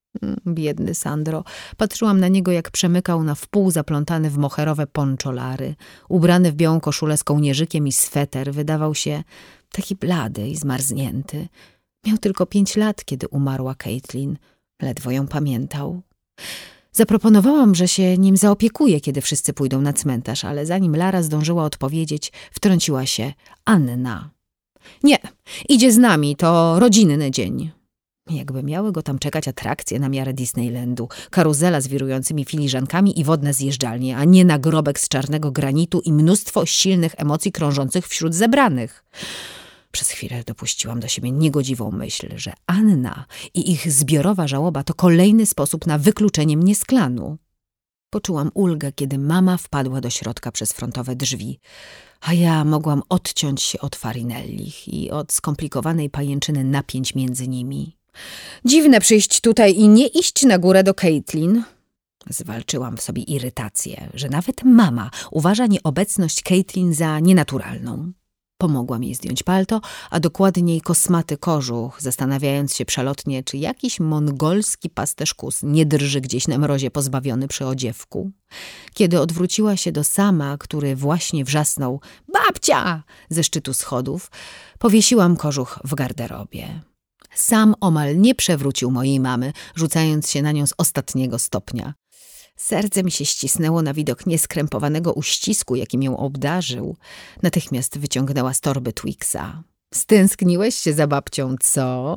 Biedny Sandro. Patrzyłam na niego, jak przemykał na wpół zaplątany w moherowe ponczo Lary. Ubrany w białą koszulę z kołnierzykiem i sweter, wydawał się taki blady i zmarznięty. Miał tylko 5 lat, kiedy umarła Caitlin. Ledwo ją pamiętał. Zaproponowałam, że się nim zaopiekuję, kiedy wszyscy pójdą na cmentarz, ale zanim Lara zdążyła odpowiedzieć, wtrąciła się Anna. Nie, idzie z nami, to rodzinny dzień. Jakby miały go tam czekać atrakcje na miarę Disneylandu, karuzela z wirującymi filiżankami i wodne zjeżdżalnie, a nie nagrobek z czarnego granitu i mnóstwo silnych emocji krążących wśród zebranych. Przez chwilę dopuściłam do siebie niegodziwą myśl, że Anna i ich zbiorowa żałoba to kolejny sposób na wykluczenie mnie z klanu. Poczułam ulgę, kiedy mama wpadła do środka przez frontowe drzwi, a ja mogłam odciąć się od Farinellich i od skomplikowanej pajęczyny napięć między nimi. Dziwne przyjść tutaj i nie iść na górę do Caitlin. Zwalczyłam w sobie irytację, że nawet mama uważa nieobecność Caitlin za nienaturalną. Pomogłam jej zdjąć palto, a dokładniej kosmaty kożuch, zastanawiając się przelotnie, czy jakiś mongolski pasterz kus nie drży gdzieś na mrozie pozbawiony przy odziewku. Kiedy odwróciła się do Sama, który właśnie wrzasnął „Babcia!” ze szczytu schodów, powiesiłam kożuch w garderobie. Sam omal nie przewrócił mojej mamy, rzucając się na nią z ostatniego stopnia. Serce mi się ścisnęło na widok nieskrępowanego uścisku, jakim ją obdarzył. Natychmiast wyciągnęła z torby Twixa. Stęskniłeś się za babcią, co?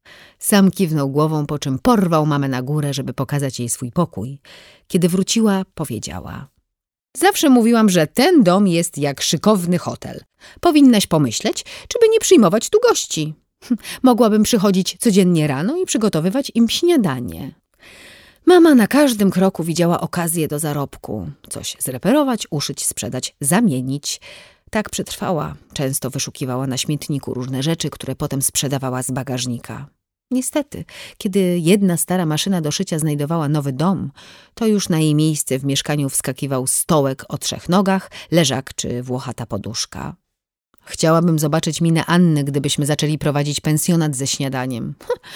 Sam kiwnął głową, po czym porwał mamę na górę, żeby pokazać jej swój pokój. Kiedy wróciła, powiedziała: Zawsze mówiłam, że ten dom jest jak szykowny hotel. Powinnaś pomyśleć, czy by nie przyjmować tu gości. Mogłabym przychodzić codziennie rano i przygotowywać im śniadanie. Mama na każdym kroku widziała okazję do zarobku. Coś zreperować, uszyć, sprzedać, zamienić. Tak przetrwała. Często wyszukiwała na śmietniku różne rzeczy, które potem sprzedawała z bagażnika. Niestety, kiedy jedna stara maszyna do szycia znajdowała nowy dom, to już na jej miejsce w mieszkaniu wskakiwał stołek o 3 nogach, leżak czy włochata poduszka. Chciałabym zobaczyć minę Anny, gdybyśmy zaczęli prowadzić pensjonat ze śniadaniem.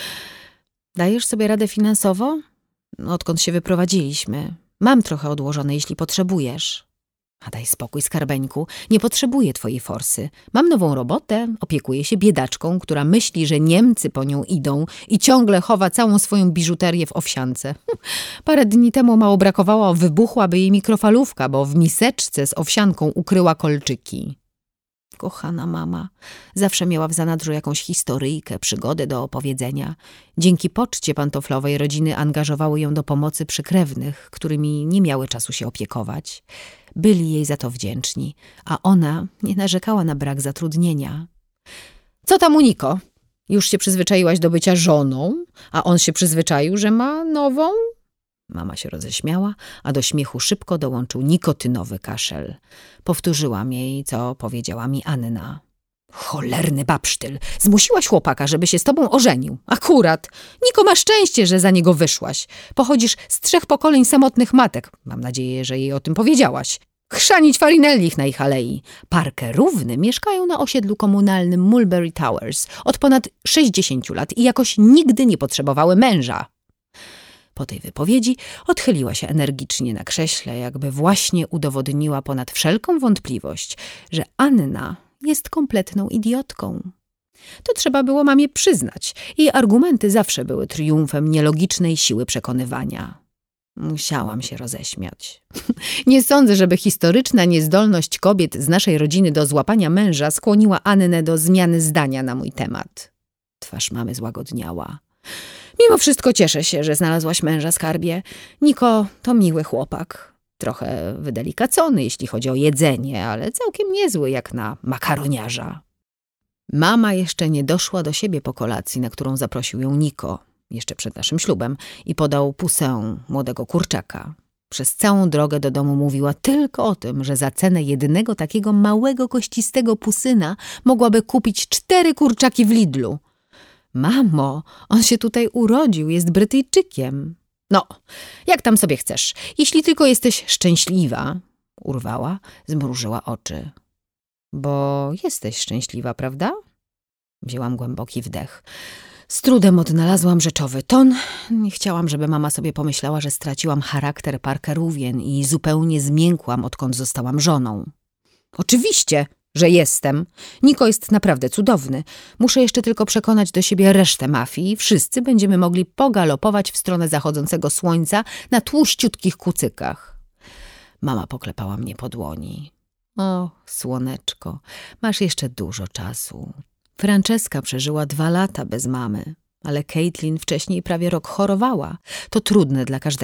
Dajesz sobie radę finansowo? Odkąd się wyprowadziliśmy. Mam trochę odłożone, jeśli potrzebujesz. A daj spokój, skarbeńku. Nie potrzebuję twojej forsy. Mam nową robotę, opiekuję się biedaczką, która myśli, że Niemcy po nią idą i ciągle chowa całą swoją biżuterię w owsiance. Parę dni temu mało brakowało, wybuchłaby jej mikrofalówka, bo w miseczce z owsianką ukryła kolczyki. Kochana mama. Zawsze miała w zanadrzu jakąś historyjkę, przygodę do opowiedzenia. Dzięki poczcie pantoflowej rodziny angażowały ją do pomocy przykrewnych, którymi nie miały czasu się opiekować. Byli jej za to wdzięczni, a ona nie narzekała na brak zatrudnienia. Co tam u Niko? Już się przyzwyczaiłaś do bycia żoną, a on się przyzwyczaił, że ma nową? Mama się roześmiała, a do śmiechu szybko dołączył nikotynowy kaszel. Powtórzyłam jej, co powiedziała mi Anna. Cholerny babsztyl, zmusiłaś chłopaka, żeby się z tobą ożenił. Akurat. Niko ma szczęście, że za niego wyszłaś. Pochodzisz z 3 pokoleń samotnych matek. Mam nadzieję, że jej o tym powiedziałaś. Chrzanić Farinellich na ich alei. Parkę Równy mieszkają na osiedlu komunalnym Mulberry Towers od ponad 60 lat i jakoś nigdy nie potrzebowały męża. Po tej wypowiedzi odchyliła się energicznie na krześle, jakby właśnie udowodniła ponad wszelką wątpliwość, że Anna jest kompletną idiotką. To trzeba było mamie przyznać. Jej argumenty zawsze były triumfem nielogicznej siły przekonywania. Musiałam się roześmiać. Nie sądzę, żeby historyczna niezdolność kobiet z naszej rodziny do złapania męża skłoniła Annę do zmiany zdania na mój temat. Twarz mamy złagodniała. Mimo wszystko cieszę się, że znalazłaś męża, skarbie. Niko to miły chłopak. Trochę wydelikacony, jeśli chodzi o jedzenie, ale całkiem niezły jak na makaroniarza. Mama jeszcze nie doszła do siebie po kolacji, na którą zaprosił ją Niko, jeszcze przed naszym ślubem, i podał pusę młodego kurczaka. Przez całą drogę do domu mówiła tylko o tym, że za cenę jednego takiego małego, kościstego pusyna mogłaby kupić 4 kurczaki w Lidlu. Mamo, on się tutaj urodził, jest Brytyjczykiem. No, jak tam sobie chcesz, jeśli tylko jesteś szczęśliwa, urwała, zmrużyła oczy. Bo jesteś szczęśliwa, prawda? Wzięłam głęboki wdech. Z trudem odnalazłam rzeczowy ton. Nie chciałam, żeby mama sobie pomyślała, że straciłam charakter Parkerówien i zupełnie zmiękłam, odkąd zostałam żoną. Oczywiście, że jestem. Niko jest naprawdę cudowny. Muszę jeszcze tylko przekonać do siebie resztę mafii i wszyscy będziemy mogli pogalopować w stronę zachodzącego słońca na tłuściutkich kucykach. Mama poklepała mnie po dłoni. O, słoneczko, masz jeszcze dużo czasu. Franceska przeżyła 2 lata bez mamy, ale Caitlin wcześniej prawie rok chorowała. To trudne dla każdego